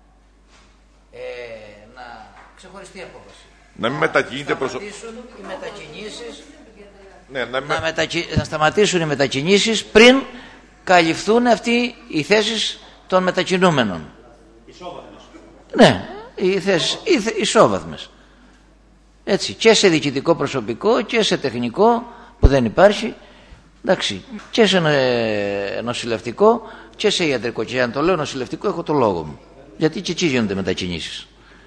να ξεχωριστεί η απόφαση. Να μην μετακινείται προς... Να σταματήσουν οι μετακινήσεις, ναι, να σταματήσουν οι μετακινήσεις πριν καλυφθούν αυτοί οι θέσεις των μετακινούμενων. Ισόβαθμες. Ναι, οι θέσεις ισόβαθμες. Έτσι, και σε διοικητικό προσωπικό και σε τεχνικό που δεν υπάρχει, εντάξει, και σε νοσηλευτικό και σε ιατρικό. Και αν το λέω νοσηλευτικό έχω το λόγο μου, γιατί και εκεί γίνονται μετακινήσεις.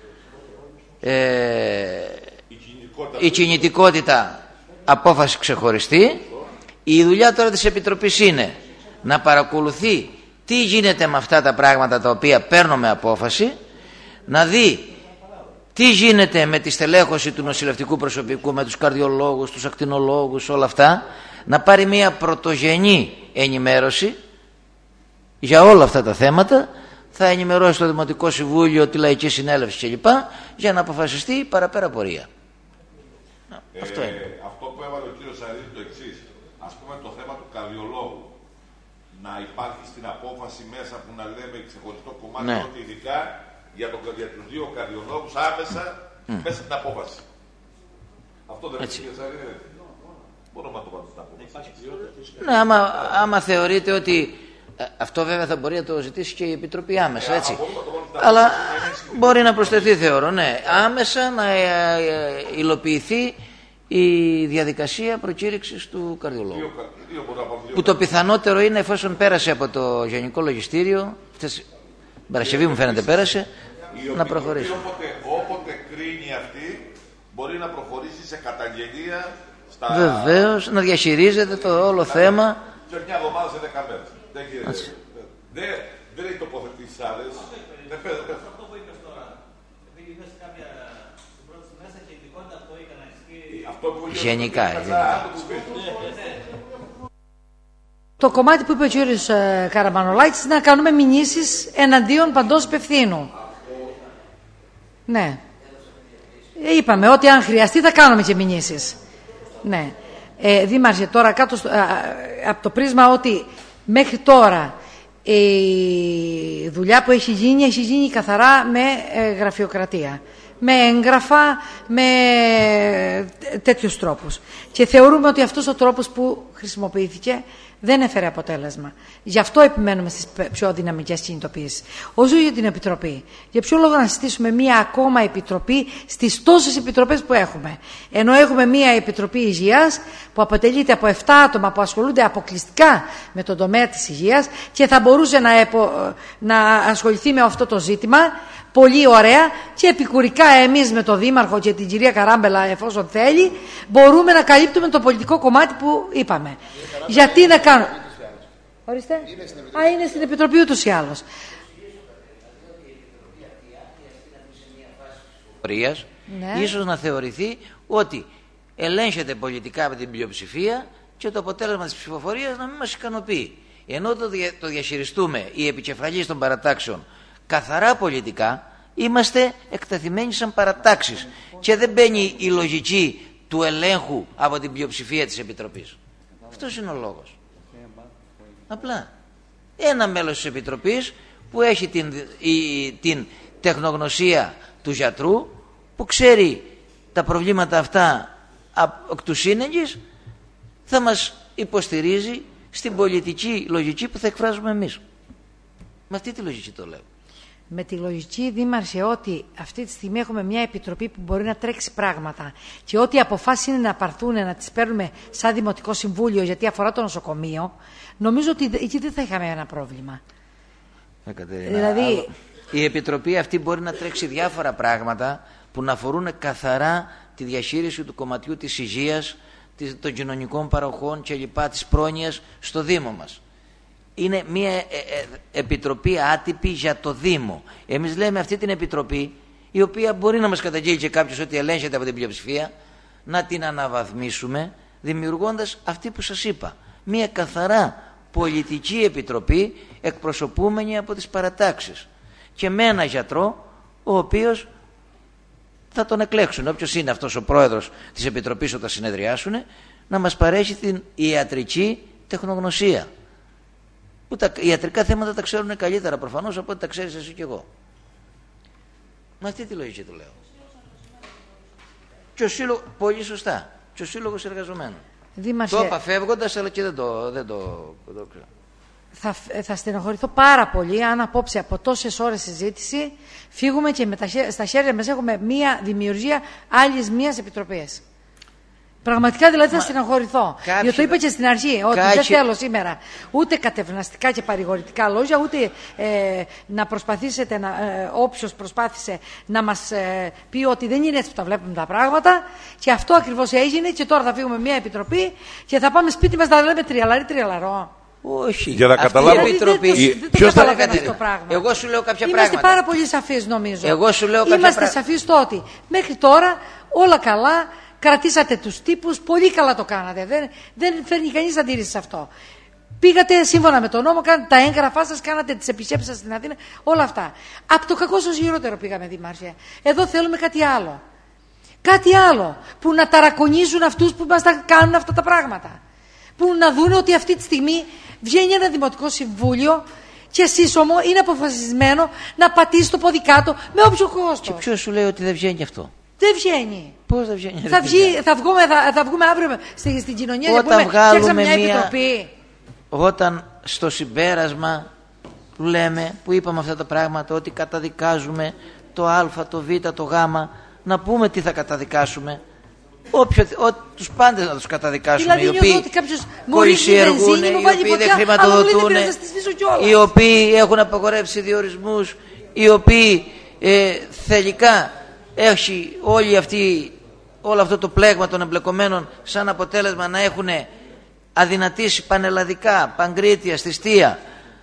Η κινητικότητα απόφαση ξεχωριστή. Η δουλειά τώρα της Επιτροπής είναι να παρακολουθεί τι γίνεται με αυτά τα πράγματα τα οποία παίρνουμε απόφαση, να δει τι γίνεται με τη στελέχωση του νοσηλευτικού προσωπικού, με τους καρδιολόγους, τους ακτινολόγους, όλα αυτά, να πάρει μια πρωτογενή ενημέρωση για όλα αυτά τα θέματα, θα ενημερώσει το Δημοτικό Συμβούλιο, τη Λαϊκή Συνέλευση κλπ. Για να αποφασιστεί η παραπέρα πορεία. Αυτό είναι. Αυτό που έβαλε ο κύριος Σαρίδη το εξής. Ας πούμε το θέμα του καρδιολόγου. Να υπάρχει στην απόφαση μέσα που να λέμε ξεχωριστό κομμάτι, ναι, ότι ειδικά για τους δύο καρδιολόγους άμεσα μέσα στην απόφαση. Αυτό δεν είναι, κύριε Σαρίδη? Μπορούμε να το βάλουμε στην απόφαση. Ναι, άμα θεωρείτε ότι αυτό βέβαια θα μπορεί να το ζητήσει και η Επιτροπή άμεσα, έτσι. Αλλά μπορεί να προσθεθεί, θεωρώ, ναι, άμεσα να υλοποιηθεί η διαδικασία προκήρυξης του καρδιολόγου. Που το πιθανότερο είναι, εφόσον πέρασε από το Γενικό Λογιστήριο, την Παρασκευή μου φαίνεται πέρασε, να προχωρήσει. Όποτε κρίνει αυτή, μπορεί να προχωρήσει σε καταγγελία στα... Βεβαίως, να διαχειρίζεται το όλο θέμα. Σε μια εβδομάδα, σε 10 μέρες. Δεν έχει τοποθετήσει άλλες. Δεν παίζω. Αυτό που είπες τώρα, επειδή είπες κάποια στην πρώτη μέσα και ειδικότητα αυτό είχε να ισχύει. Γενικά. Το κομμάτι που είπε ο κύριος Καραμανολάκης είναι να κάνουμε μηνύσεις εναντίον παντός υπευθύνου. Ναι. Είπαμε ότι αν χρειαστεί θα κάνουμε και μηνύσεις. Ναι. Δήμαρχε, τώρα κάτω από το πρίσμα ότι μέχρι τώρα η δουλειά που έχει γίνει καθαρά με γραφειοκρατία, με έγγραφα, με τέτοιους τρόπους. Και θεωρούμε ότι αυτός ο τρόπος που χρησιμοποιήθηκε δεν έφερε αποτέλεσμα. Γι' αυτό επιμένουμε στις πιο δυναμικές κινητοποιήσεις. Όσο για την Επιτροπή, για ποιο λόγο να συστήσουμε μία ακόμα Επιτροπή στις τόσες επιτροπές που έχουμε? Ενώ έχουμε μία Επιτροπή Υγείας που αποτελείται από 7 άτομα που ασχολούνται αποκλειστικά με τον τομέα της υγείας και θα μπορούσε να ασχοληθεί με αυτό το ζήτημα πολύ ωραία και επικουρικά εμείς με τον Δήμαρχο και την κυρία Καράμπελα, εφόσον θέλει, μπορούμε να καλύπτουμε το πολιτικό κομμάτι που είπαμε. Γιατί να κάνω... Ορίστε. Είναι στην Επιτροπή ούτως ή άλλως. Ναι. Ίσως να θεωρηθεί ότι ελέγχεται πολιτικά με την πλειοψηφία και το αποτέλεσμα της ψηφοφορίας να μην μας ικανοποιεί. Ενώ το διαχειριστούμε οι επικεφαλείς των παρατάξεων καθαρά πολιτικά, είμαστε εκτεθειμένοι σαν παρατάξεις και δεν μπαίνει η λογική του ελέγχου από την πλειοψηφία της Επιτροπής. Αυτός είναι ο λόγος. Απλά ένα μέλος της Επιτροπής που έχει την τεχνογνωσία του γιατρού, που ξέρει τα προβλήματα αυτά εκ του σύνεγγυς, θα μας υποστηρίζει στην πολιτική λογική που θα εκφράζουμε εμείς. Με αυτή τη λογική το λέω. Με τη λογική, Δήμαρχε, ότι αυτή τη στιγμή έχουμε μια επιτροπή που μπορεί να τρέξει πράγματα και ό,τι αποφάσεις είναι να πάρθουν, να τις παίρνουμε σαν Δημοτικό Συμβούλιο γιατί αφορά το νοσοκομείο, νομίζω ότι εκεί δεν θα είχαμε ένα πρόβλημα. Δηλαδή, η επιτροπή αυτή μπορεί να τρέξει διάφορα πράγματα που να αφορούν καθαρά τη διαχείριση του κομματιού της υγείας, των κοινωνικών παροχών και λοιπά, της πρόνοιας στο Δήμο μας. Είναι μια επιτροπή άτυπη για το Δήμο. Εμείς λέμε αυτή την επιτροπή, η οποία μπορεί να μας καταγγείλει και κάποιος ότι ελέγχεται από την πλειοψηφία, να την αναβαθμίσουμε, δημιουργώντας αυτή που σας είπα, μια καθαρά πολιτική επιτροπή εκπροσωπούμενη από τις παρατάξεις και με ένα γιατρό ο οποίος θα τον εκλέξουν, όποιος είναι αυτός ο πρόεδρος της επιτροπής όταν συνεδριάσουν, να μας παρέχει την ιατρική τεχνογνωσία, που τα ιατρικά θέματα τα ξέρουν καλύτερα προφανώς από ό,τι τα ξέρεις εσύ και εγώ. Με αυτή τη λογική το λέω. Και ο σύλλογος, πολύ σωστά, και ο σύλλογος εργαζομένων. Δήμαρχε, Το είπα φεύγοντας, αλλά και δεν το ξέρω. θα στενοχωρηθώ πάρα πολύ αν απόψε από τόσες ώρες συζήτηση φύγουμε και στα χέρια μας έχουμε μία δημιουργία άλλης μίας επιτροπής. Πραγματικά δηλαδή θα στενοχωρηθώ. Γιατί το είπα και στην αρχή, ότι δεν θέλω σήμερα ούτε κατευναστικά και παρηγορητικά λόγια, ούτε να προσπαθήσετε, όποιος προσπάθησε να μας πει ότι δεν είναι έτσι που τα βλέπουμε τα πράγματα. Και αυτό ακριβώς έγινε και τώρα θα φύγουμε μια επιτροπή και θα πάμε σπίτι μας να λέμε τριαλαρό. Όχι. Για να καταλάβω. Ποιος θα καταλαβαίνει αυτό το πράγμα. Εγώ σου λέω κάποια πράγματα. Είμαστε πάρα πολύ σαφείς νομίζω. Εγώ σου λέω κάποια Είμαστε σαφείς στο ότι μέχρι τώρα όλα καλά. Κρατήσατε τους τύπους, πολύ καλά το κάνατε. Δεν φέρνει κανείς αντίρρηση σε αυτό. Πήγατε σύμφωνα με τον νόμο, τα έγγραφά σας, κάνατε τις επισκέψεις σας στην Αθήνα, όλα αυτά. Από το κακό στο χειρότερο πήγαμε, Δήμαρχε. Εδώ θέλουμε κάτι άλλο. Κάτι άλλο που να ταρακονίζουν αυτούς που μας τα κάνουν αυτά τα πράγματα. Που να δουν ότι αυτή τη στιγμή βγαίνει ένα δημοτικό συμβούλιο και σύσσωμο είναι αποφασισμένο να πατήσει το πόδι κάτω με όποιο κόστος. Και ποιος σου λέει ότι δεν βγαίνει αυτό. Δεν βγαίνει. Πώς δεν βγαίνει. Θα βγούμε αύριο στην κοινωνία και όταν φτιάξαμε μια επιτροπή. Όταν στο συμπέρασμα που λέμε, που είπαμε αυτά τα πράγματα, ότι καταδικάζουμε το Α, το Β, το Γ, να πούμε τι θα καταδικάσουμε. Τους πάντες να τους καταδικάσουμε. Δηλαδή, οι οποίοι κοϊσιεργούν, οι οποίοι δεν χρηματοδοτούν, οι οποίοι έχουν απαγορεύσει διορισμούς, οι οποίοι θελικά έχει όλο αυτό το πλέγμα των εμπλεκομένων σαν αποτέλεσμα να έχουν αδυνατήσει πανελλαδικά, Παγκρίτια, Στιστία,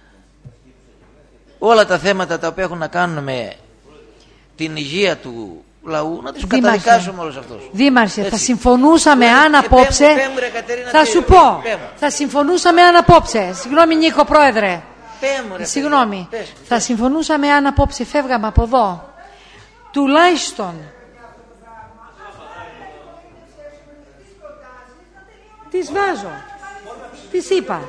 όλα τα θέματα τα οποία έχουν να κάνουν με την υγεία του λαού, να τους καταδικάσουμε όλους αυτούς. Δήμαρχε, θα συμφωνούσαμε αν απόψε. Θα σου πω. Θα συμφωνούσαμε αν απόψε. Συγγνώμη, Νίκο, πρόεδρε. Συγγνώμη. Θα συμφωνούσαμε αν απόψε φεύγαμε από εδώ. Τουλάχιστον. Τις βάζω. Τις είπα.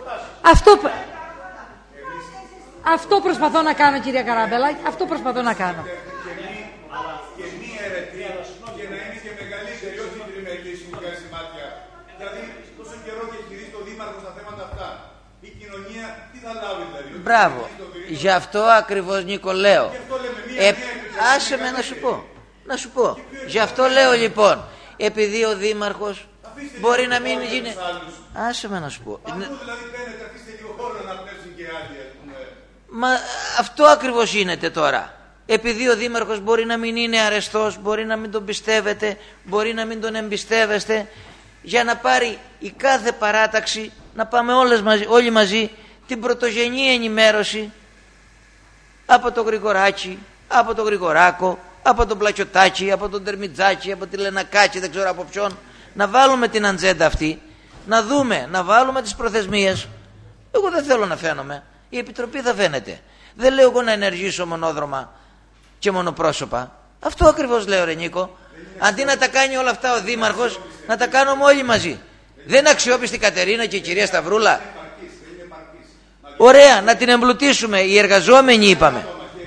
Αυτό προσπαθώ να κάνω, κυρία Καράμπελα. Αυτό προσπαθώ να κάνω. Και μία αιρετή και να είναι και μεγαλύτερη, όχι η τριμελή που βγάζει μάτια. Δηλαδή, τόσο καιρό και έχει δει το Δήμαρχο στα θέματα αυτά. Η κοινωνία τι θα λάβει δηλαδή. Μπράβο. Γι' αυτό ακριβώς, Νίκο, λέω. Άσε με να σου πω. Γι' αυτό λέω λοιπόν, επειδή ο Δήμαρχος μπορεί να μην γίνει. Άσε με να σου πω. Αυτό δηλαδή φαίνεται, αφήστε λίγο χώρο να πέσουν και άλλοι, ας πούμε. Μα αυτό ακριβώς γίνεται τώρα. Επειδή ο Δήμαρχος μπορεί να μην είναι αρεστός, μπορεί να μην τον πιστεύετε, μπορεί να μην τον εμπιστεύεστε, για να πάρει η κάθε παράταξη, να πάμε όλοι μαζί την πρωτογενή ενημέρωση από το Γρηγοράκη, από το Γρηγοράκο, από τον Πλακιωτάκη, από τον Τερμιτζάκη, από τη Λενακάκη, δεν ξέρω από ποιον, να βάλουμε την ατζέντα αυτή, να δούμε, να βάλουμε τις προθεσμίες. Εγώ δεν θέλω να φαίνομαι, η Επιτροπή θα φαίνεται. Δεν λέω εγώ να ενεργήσω μονόδρομα και μονοπρόσωπα. Αυτό ακριβώς λέω, ρε Νίκο. Αντί να τα κάνει όλα αυτά ο Δήμαρχος, να τα κάνουμε όλοι μαζί. Δεν είναι αξιόπιστη η Κατερίνα και η κυρία Σταυρούλα. Ωραία, να την εμπλουτίσουμε. Οι εργαζόμενοι είπαμε.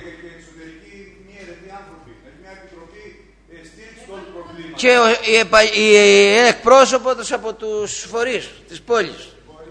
Και η εκπρόσωπος από τους φορείς της πόλης.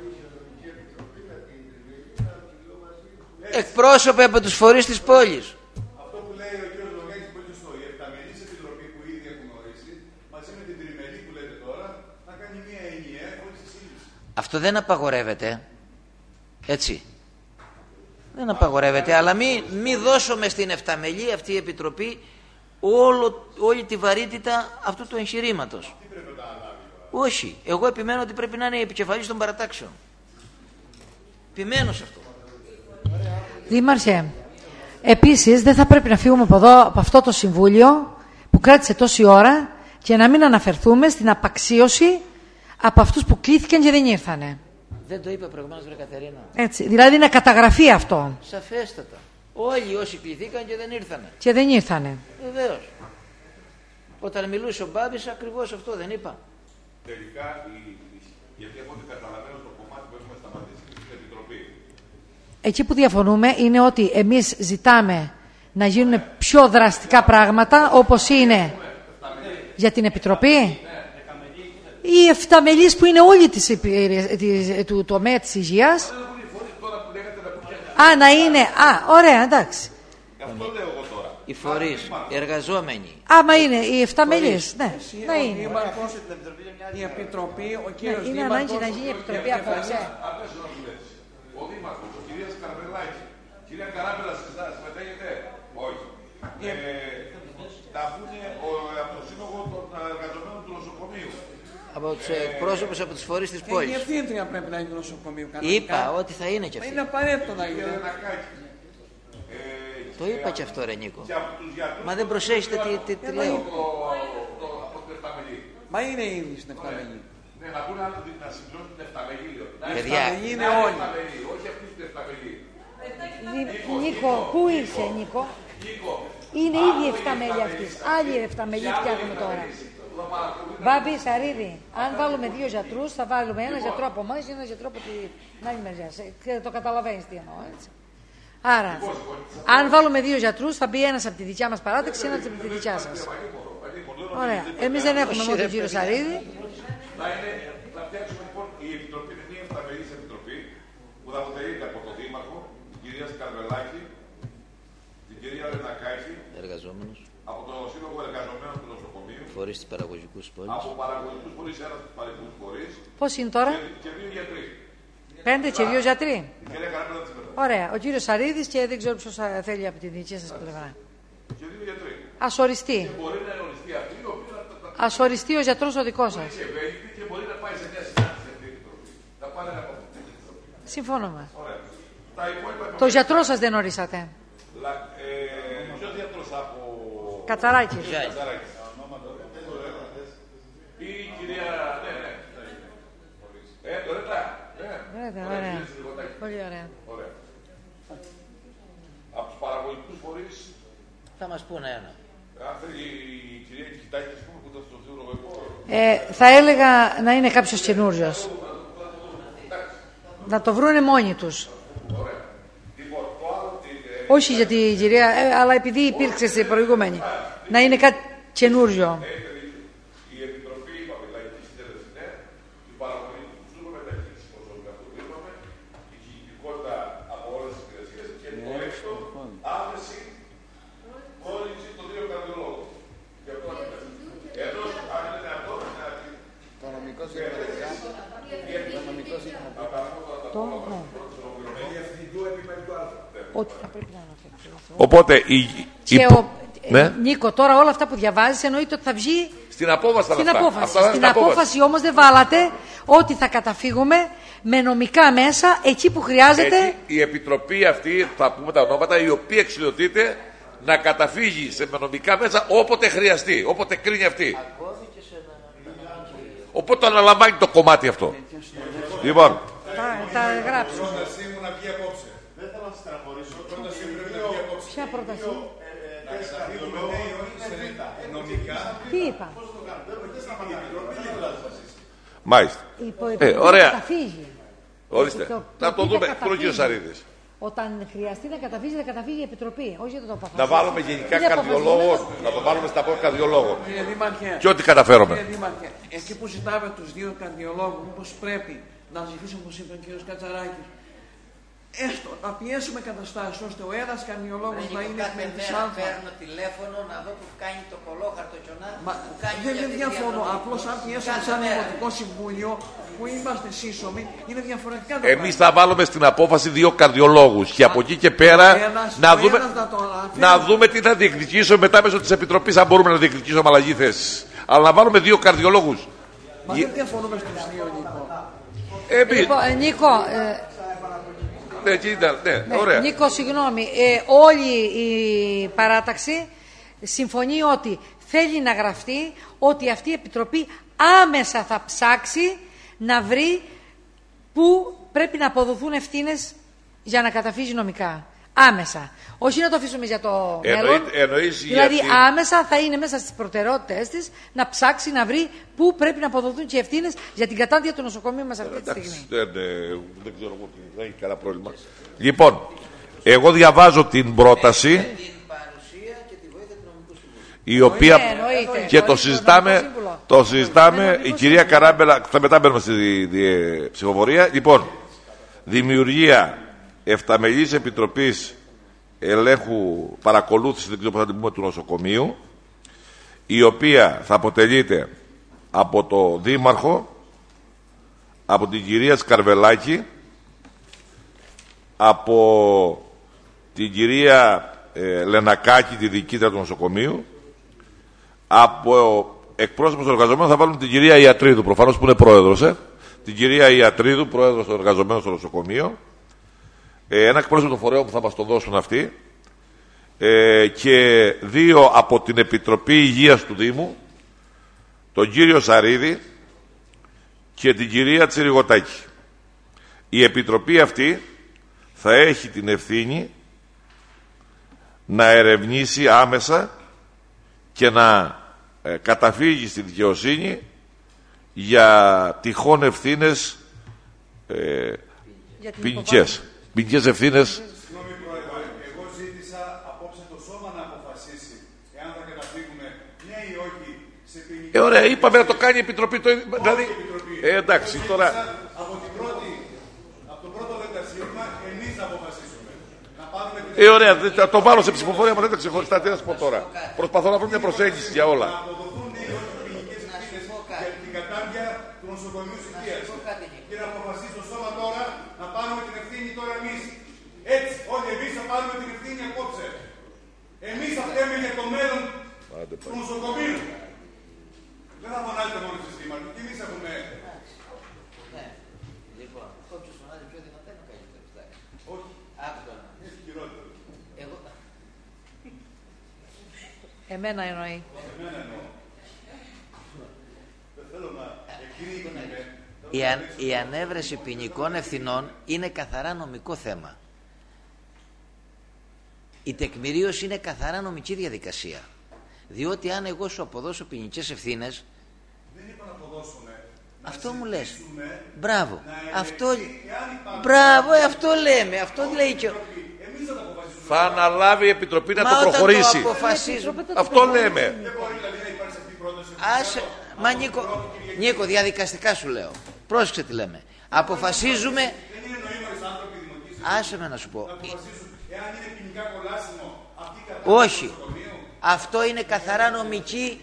Εκπρόσωποι από τους φορείς της πόλης. Αυτό που λέει ο κ. Λογάκης πολύ σωστό. Η επταμελής επιτροπή που ήδη έχουμε ορίσει, μαζί με την τριμελή που λέτε τώρα, να κάνει μια ενιαία όλη τη σύλληψη. Αυτό δεν απαγορεύεται. Έτσι. Δεν απαγορεύεται, αλλά μη δώσουμε στην επταμελή αυτή η επιτροπή όλη τη βαρύτητα αυτού του εγχειρήματος. Όχι. Εγώ επιμένω ότι πρέπει να είναι η επικεφαλής των παρατάξεων. Επιμένω σε αυτό. Δήμαρχε, επίσης δεν θα πρέπει να φύγουμε από εδώ, από αυτό το συμβούλιο που κράτησε τόση ώρα και να μην αναφερθούμε στην απαξίωση από αυτούς που κλήθηκαν και δεν ήρθανε. Δεν το είπε προηγουμένως, βρε Κατερίνα. Έτσι, δηλαδή να καταγραφεί αυτό. Σαφέστατα. Όλοι όσοι κληθήκαν και δεν ήρθανε. Και δεν ήρθανε. Βεβαίως. Όταν μιλούσε ο Μπάμπης, ακριβώς αυτό δεν είπα. Τελικά, γιατί από ό,τι καταλαβαίνω το κομμάτι που έχουμε σταματήσει στην Επιτροπή. Εκεί που διαφωνούμε είναι ότι εμείς ζητάμε να γίνουν πιο δραστικά πράγματα, όπως είναι για την Επιτροπή. Οι εφταμελείς που είναι όλοι του τομέα της υγείας. Να είναι. Ωραία, εντάξει. Αυτό λέω εγώ τώρα. Οι φορείς, οι εργαζόμενοι. Άμα είναι οι εφταμελείς, ναι, να είναι. Η Επιτροπή, ο κύριος είναι ανάγκη να γίνει η Επιτροπή απόψε. Ο Δήμαρχος, ο κυρίας Καρβελάκη. Κυρία Καράβελα, συμμετέχετε? Όχι. Τα πούνε από το Σύλλογο των Εργαζομένων του Νοσοκομείου. Από τους εκπρόσωπους από τους φορείς της πόλης. Η ευθύντρια πρέπει να είναι του νοσοκομείου. Είπα ότι θα είναι και αυτή. Είναι απαραίτητο να γίνει. Το είπα και αυτό, ρε Νίκο. Μα δεν προσέχετε τι λέω. Μα είναι ήδη στην εφταμελή. Ναι, να πούνε να συμπληρώσουν την εφταμελή. Παιδιά, είναι όλοι. Όχι αυτή την εφταμελή. Νίκο, πού είσαι, Νίκο? Είναι ήδη η εφταμελή αυτής. Άλλη εφταμελή φτιάχνουμε τώρα. Μπάμπη, Σαρίδη, αν βάλουμε 2 γιατρούς, θα βάλουμε ένα γιατρό από εμάς και ένα γιατρό από την άλλη μεριά. Το καταλαβαίνεις τι εννοώ, έτσι. Άρα, αν βάλουμε 2 γιατρούς, θα μπει ένας από τη δικιά μας παράταξη και ένας από τη δικιά σας. Ωραία. Εμείς δεν έχουμε μόνο τον κύριο Σαρίδη. Θα φτιάξουμε λοιπόν η Επιτροπή, είναι μια εφταμελής επιτροπή που θα αποτελείται από τον Δήμαρχο, την κυρία Σκαρβελάκη, την κυρία Ρενακάκη, εργαζόμενος, από το Σύλλογο Εργαζομένων του Νοσοκομείου, φορείς της παραγωγικούς πόλης, από παραγωγικούς φορείς, ένας από τους παραγωγικούς φορείς. Πώς είναι τώρα? Και 2 γιατροί. 5 και 2 γιατροί. Η κυρία Καράβελα της Μετροπολιτής. Ωραία. Ο κύριος Σαρίδης και δεν ξέρω ποιος θέλει από την δική σας πλευρά. Και 2 γιατροί. Ας οριστεί. Και μπορεί να οριστεί αυτή η οποία Ας οριστεί ο γιατρός ο δικός σας. και μπορεί να πάει σε μια συνάντηση αυτή η Επιτροπή. Θα πάνε να πω. Συμφωνούμε. Ωραία. Τα υπόλοιπα. Το γιατρό σας δεν ορίσατε. Ποιος γιατρός από... Κατσαράκης. Κατσαράκης. Η κυρία... Ναι. Ωραία. Πολύ ωραία. Από τους παραγωγικούς φορείς... Θα μας πούνε ένα. Αν θέλει η κυρία Κιτάκη, ας πούμε, που θα στο θεωρώ εγώ... Θα έλεγα να είναι κάποιος καινούριος. Να το βρούνε μόνοι τους. Όχι για την κυρία, αλλά επειδή υπήρξε σε προηγούμενη. Να είναι κάτι καινούριο. Η Επιτροπή, είπαμε, λαϊκή συνέλευση, ναι, η παραγωγή του κουστούμου μεταχείριση προσωπικά που είπαμε, η κινητικότητα από όλες τις υπηρεσίες και το έκτο, άμεση κόλληση των 2 καρδιολόγων. Γι' αυτό να μην εδώ, αν είναι αυτό, το νομικό σύστημα. Ότι θα πρέπει να αναφερθεί. Οπότε Νίκο, τώρα όλα αυτά που διαβάζεις εννοείται ότι θα βγει στην απόφαση. Στην απόφαση όμως δεν βάλατε ότι θα καταφύγουμε με νομικά μέσα εκεί που χρειάζεται. Έτσι, η Επιτροπή αυτή, θα πούμε τα ονόματα, η οποία εξηλωτείται να καταφύγει σε νομικά μέσα όποτε χρειαστεί, όποτε κρίνει αυτή. Οπότε αναλαμβάνει το κομμάτι αυτό. Λοιπόν. Θα γράψω. Πρότασή μου να βγει απόψε. Δεν θέλω να σας στεναχωρήσω. Πρότασή μου πρέπει να βγει απόψε. Ποια πρόταση? Να εξαρτηθούμε νέοι όχι σε νομικά. Τι είπα? Μάλιστα. Ωραία. Ορίστε. Να το δούμε. Πού ο κύριος Σαρίδης. Όταν χρειαστεί να καταφύγει, θα καταφύγει η Επιτροπή. Όχι για το αποφασίσει. Να βάλουμε γενικά καρδιολόγων. Να το βάλουμε στα πόδια καρδιολόγων. Και ό,τι καταφέρουμε. Εκεί που ζητάμε τους 2 καρδιολόγους, μήπως πρέπει να ζητήσουμε, όπως είπε ο κ. Κατσαράκης, έστω να πιέσουμε καταστάσεις ώστε ο ένας καρδιολόγος να είναι με τη σάλφα. Παίρνω τηλέφωνο να δω που κάνει το κολόχαρτο κιονάτι. Δεν διαφωνώ. Απλώς αν πιέσουμε σαν Δημοτικό Συμβούλιο που είμαστε σύσσωμοι, είναι διαφορετικά. Εμείς θα βάλουμε στην απόφαση 2 καρδιολόγους και από εκεί και πέρα να δούμε τι θα διεκδικήσουμε μετά μέσω της Επιτροπής, αν μπορούμε να διεκδικήσουμε αλλαγή θέσης. Αλλά να βάλουμε 2 καρδιολόγους. Μα δεν διαφωνούμε στους 2, Νίκο. Νίκο, ωραία. Νίκο, συγγνώμη. Όλη η παράταξη συμφωνεί ότι θέλει να γραφτεί ότι αυτή η Επιτροπή άμεσα θα ψάξει να βρει πού πρέπει να αποδοθούν ευθύνες για να καταφύγει νομικά. Άμεσα. Όχι να το αφήσουμε για το μέλλον. Δηλαδή άμεσα θα είναι μέσα στις προτεραιότητες της να ψάξει να βρει πού πρέπει να αποδοθούν και ευθύνες για την κατάντια του νοσοκομείου μας αυτή τη στιγμή. Δεν ξέρω εγώ, δεν έχει κανένα πρόβλημα. Λοιπόν, εγώ διαβάζω την πρόταση η οποία και το συζητάμε, η κυρία Καράμπελα, θα μετά μπαίνουμε στη ψηφοφορία. Λοιπόν, δημιουργία εφταμελής επιτροπής ελέγχου παρακολούθησης, δεν ξέρω πώς θα την πούμε, του νοσοκομείου, η οποία θα αποτελείται από το Δήμαρχο, από την κυρία Σκαρβελάκη, από την κυρία Λενακάκη, τη διοικήτρια του νοσοκομείου, από εκπρόσωπος των εργαζομένων θα βάλουν την κυρία Ιατρίδου, προφανώς που είναι πρόεδρος, την κυρία Ιατρίδου, πρόεδρος των εργαζομένων στο νοσοκομείο, ένα εκπρόσωπο των φορέων που θα μας το δώσουν αυτοί, και 2 από την Επιτροπή Υγείας του Δήμου, τον κύριο Σαρίδη και την κυρία Τσιριγωτάκη. Η Επιτροπή αυτή θα έχει την ευθύνη να ερευνήσει άμεσα και να καταφύγει στη δικαιοσύνη για τυχόν ευθύνες ποινικές ευθύνες. Συγγνώμη Πρόεδρε, εγώ ζήτησα απόψε το σώμα να αποφασίσει εάν θα καταφύγουμε ναι ή όχι σε ποινική. Ωραία, είπαμε να το κάνει η Επιτροπή. Δηλαδή, εντάξει, τώρα. Από το πρώτο δεκασύγμα εμείς να αποφασίσουμε. Να πάρουμε την. Ωραία, θα το βάλω σε ψηφοφορία, μα δεν τα ξεχωριστά. Τι να σου πω τώρα. Προσπαθώ να βρω μια προσέγγιση για όλα. Να αποδοθούν ναι ή όχι ποινικές ευθύνες για την κατάρτια του νοσοκομείου υγείας. Και να αποφασίσει το σώμα τώρα να πάρουμε την ευθύνη τώρα εμείς. Έτσι, όλοι εμείς θα πάρουμε την ευθύνη απόψε. Εμείς θα φταίμε για το μέλλον του νοσοκομείου. Δεν θα φωνάζετε μόνο στις δήμαρχοι. Και εμείς έχουμε. Λοιπόν, όποιος φωνάζει πιο δυνατά είναι ο καλύτερος. Όχι. Άκουγα. Είναι χειρότερο. Εμένα εννοεί. Εμένα εννοώ. Δεν θέλω να εκρήγουμε. Η ανέβρεση ποινικών ευθυνών είναι καθαρά νομικό θέμα. Η τεκμηρίωση είναι καθαρά νομική διαδικασία. Διότι αν εγώ σου αποδώσω ποινικές ευθύνες. Δεν είπα να αποδώσουμε. Αυτό μου λες. Μπράβο. Μπράβο, αυτό λέμε. Αυτό λέει και θα αναλάβει η Επιτροπή να το προχωρήσει. Αυτό λέμε. Δεν μπορεί δηλαδή να υπάρξει αυτή η πρόταση. Μα Νίκο, διαδικαστικά σου λέω. Πρόσεξε τι λέμε. Αποφασίζουμε. Δεν είναι νοήμερες άνθρωποι δημοτικοί. Άσε με να σου πω. Να αποφασίσουν εάν είναι ποινικά κολάσιμο αυτή η κατάσταση. Όχι. Αυτό είναι καθαρά νομική.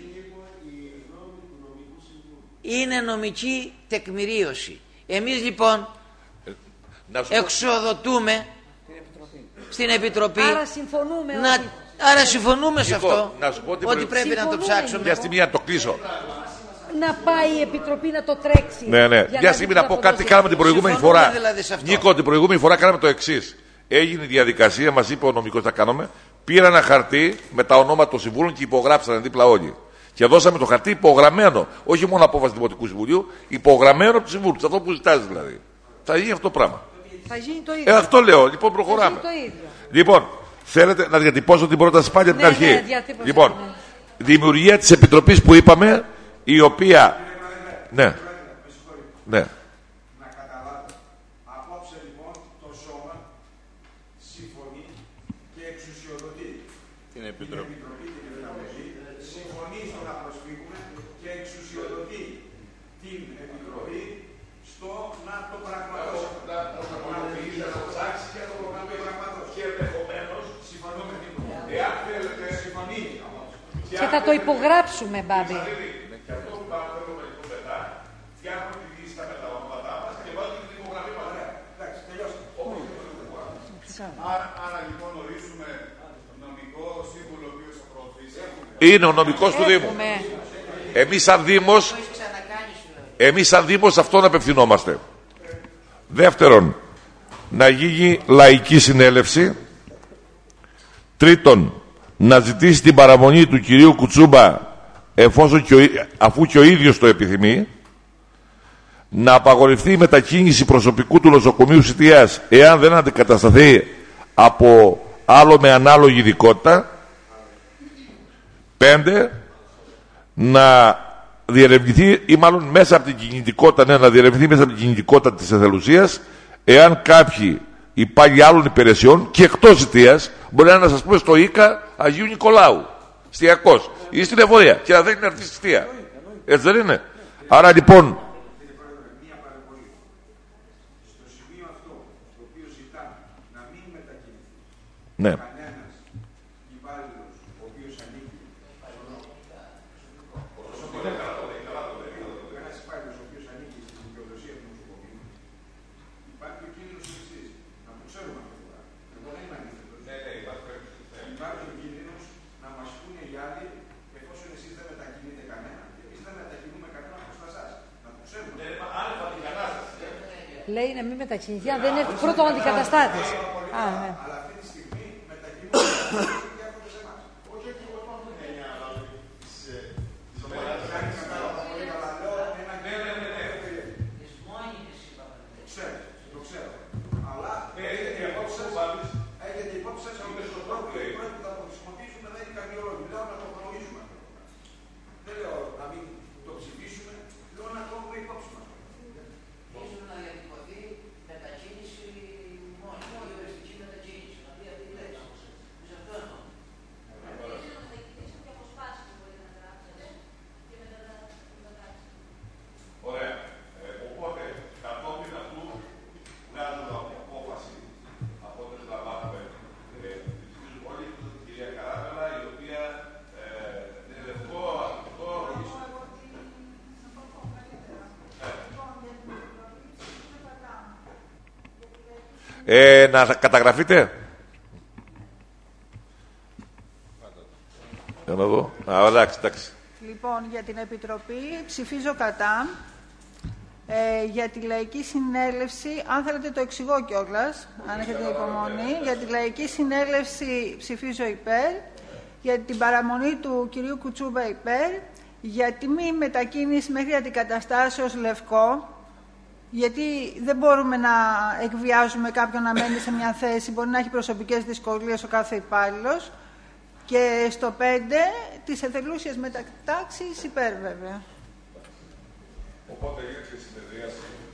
Είναι νομική τεκμηρίωση. Εμείς λοιπόν εξοδοτούμε στην Επιτροπή. Άρα συμφωνούμε. Άρα συμφωνούμε σε αυτό. Να σου πω ότι πρέπει να το ψάξουμε. Μια στιγμή να το κλείσω. Να πάει η Επιτροπή να το τρέξει. Ναι. Μια στιγμή να πω κάτι. Κάναμε την προηγούμενη φορά. Δηλαδή Νίκο, την προηγούμενη φορά κάναμε το εξής. Έγινε η διαδικασία, μας είπε ο νομικός τι θα κάνουμε. Πήρα ένα χαρτί με τα ονόματα των συμβούλων και υπογράψανε δίπλα όλοι. Και δώσαμε το χαρτί υπογραμμένο. Όχι μόνο απόφαση Δημοτικού Συμβουλίου, υπογραμμένο από του συμβούλου. Αυτό που ζητάζει δηλαδή. Θα γίνει αυτό το πράγμα. Θα γίνει το ίδιο. Αυτό λέω. Λοιπόν, προχωράμε. Λοιπόν, θέλετε να διατυπώσω την πρόταση πάλι από την αρχή. Λοιπόν, δημιουργία της Επιτροπής που είπαμε, η οποία. Ναι. Να καταλάβω. Απόψε λοιπόν το σώμα συμφωνεί και εξουσιοδοτεί την Επιτροπή. Συμφωνεί στο να προσφύγουμε και εξουσιοδοτεί την Επιτροπή στο να το πραγματώσει. Και ενδεχομένως συμφωνούμε. Εάν θέλετε, συμφωνεί. Και θα το υπογράψουμε, Μπάμπη. Φτιάχνουμε τη λίστα με τα ονόματά μας και βάζουμε την υπογραφή μας. Εντάξει, τελειώστε. Άρα λοιπόν ορίσουμε νομικό σύμβουλο ο οποίος θα προωθήσει. Είναι ο νομικός του Δήμου. Εμείς σαν Δήμος αυτόν απευθυνόμαστε. Δεύτερον, να γίνει λαϊκή συνέλευση. Τρίτον, να ζητήσει την παραμονή του κυρίου Κουτσούμπα αφού και ο ίδιος το επιθυμεί. να απαγορευτεί η μετακίνηση προσωπικού του νοσοκομείου Σιτιάς εάν δεν αντικατασταθεί από άλλο με ανάλογη ειδικότητα. 5. Να διερευνηθεί, ή μάλλον μέσα από την κινητικότητα, ναι, να διερευνηθεί μέσα από την κινητικότητα της εθελουσίας εάν κάποιοι υπάλληλοι άλλων υπηρεσιών και εκτός Σιτίας, μπορεί να είναι, σας πούμε, στο ΙΚΑ Αγίου Νικολάου, Στιακός, ή στην Ευωδία, και να δεν είναι αυτή στη Στία. Έτσι δεν είναι? Άρα λοιπόν, ναι. Λέει να μην μετακινηθεί αν δεν είναι πρώτον αντικαταστάτης. Ναι. Να καταγραφείτε. Για να δω. Εντάξει. Λοιπόν, για την Επιτροπή ψηφίζω κατά. Για τη Λαϊκή Συνέλευση, αν θέλετε το εξηγώ κιόλας, αν έχετε υπομονή. Για τη Λαϊκή Συνέλευση ψηφίζω υπέρ. Για την παραμονή του κυρίου Κουτσούμπα υπέρ. Για τη μη μετακίνηση μέχρι αντικαταστάσεως Λευκό. Γιατί δεν μπορούμε να εκβιάζουμε κάποιον να μένει σε μια θέση, μπορεί να έχει προσωπικές δυσκολίες ο κάθε υπάλληλος. Και στο 5, τις εθελούσιες μετατάξεις υπέρ βέβαια. Οπότε γίνεται η συνεδρίαση.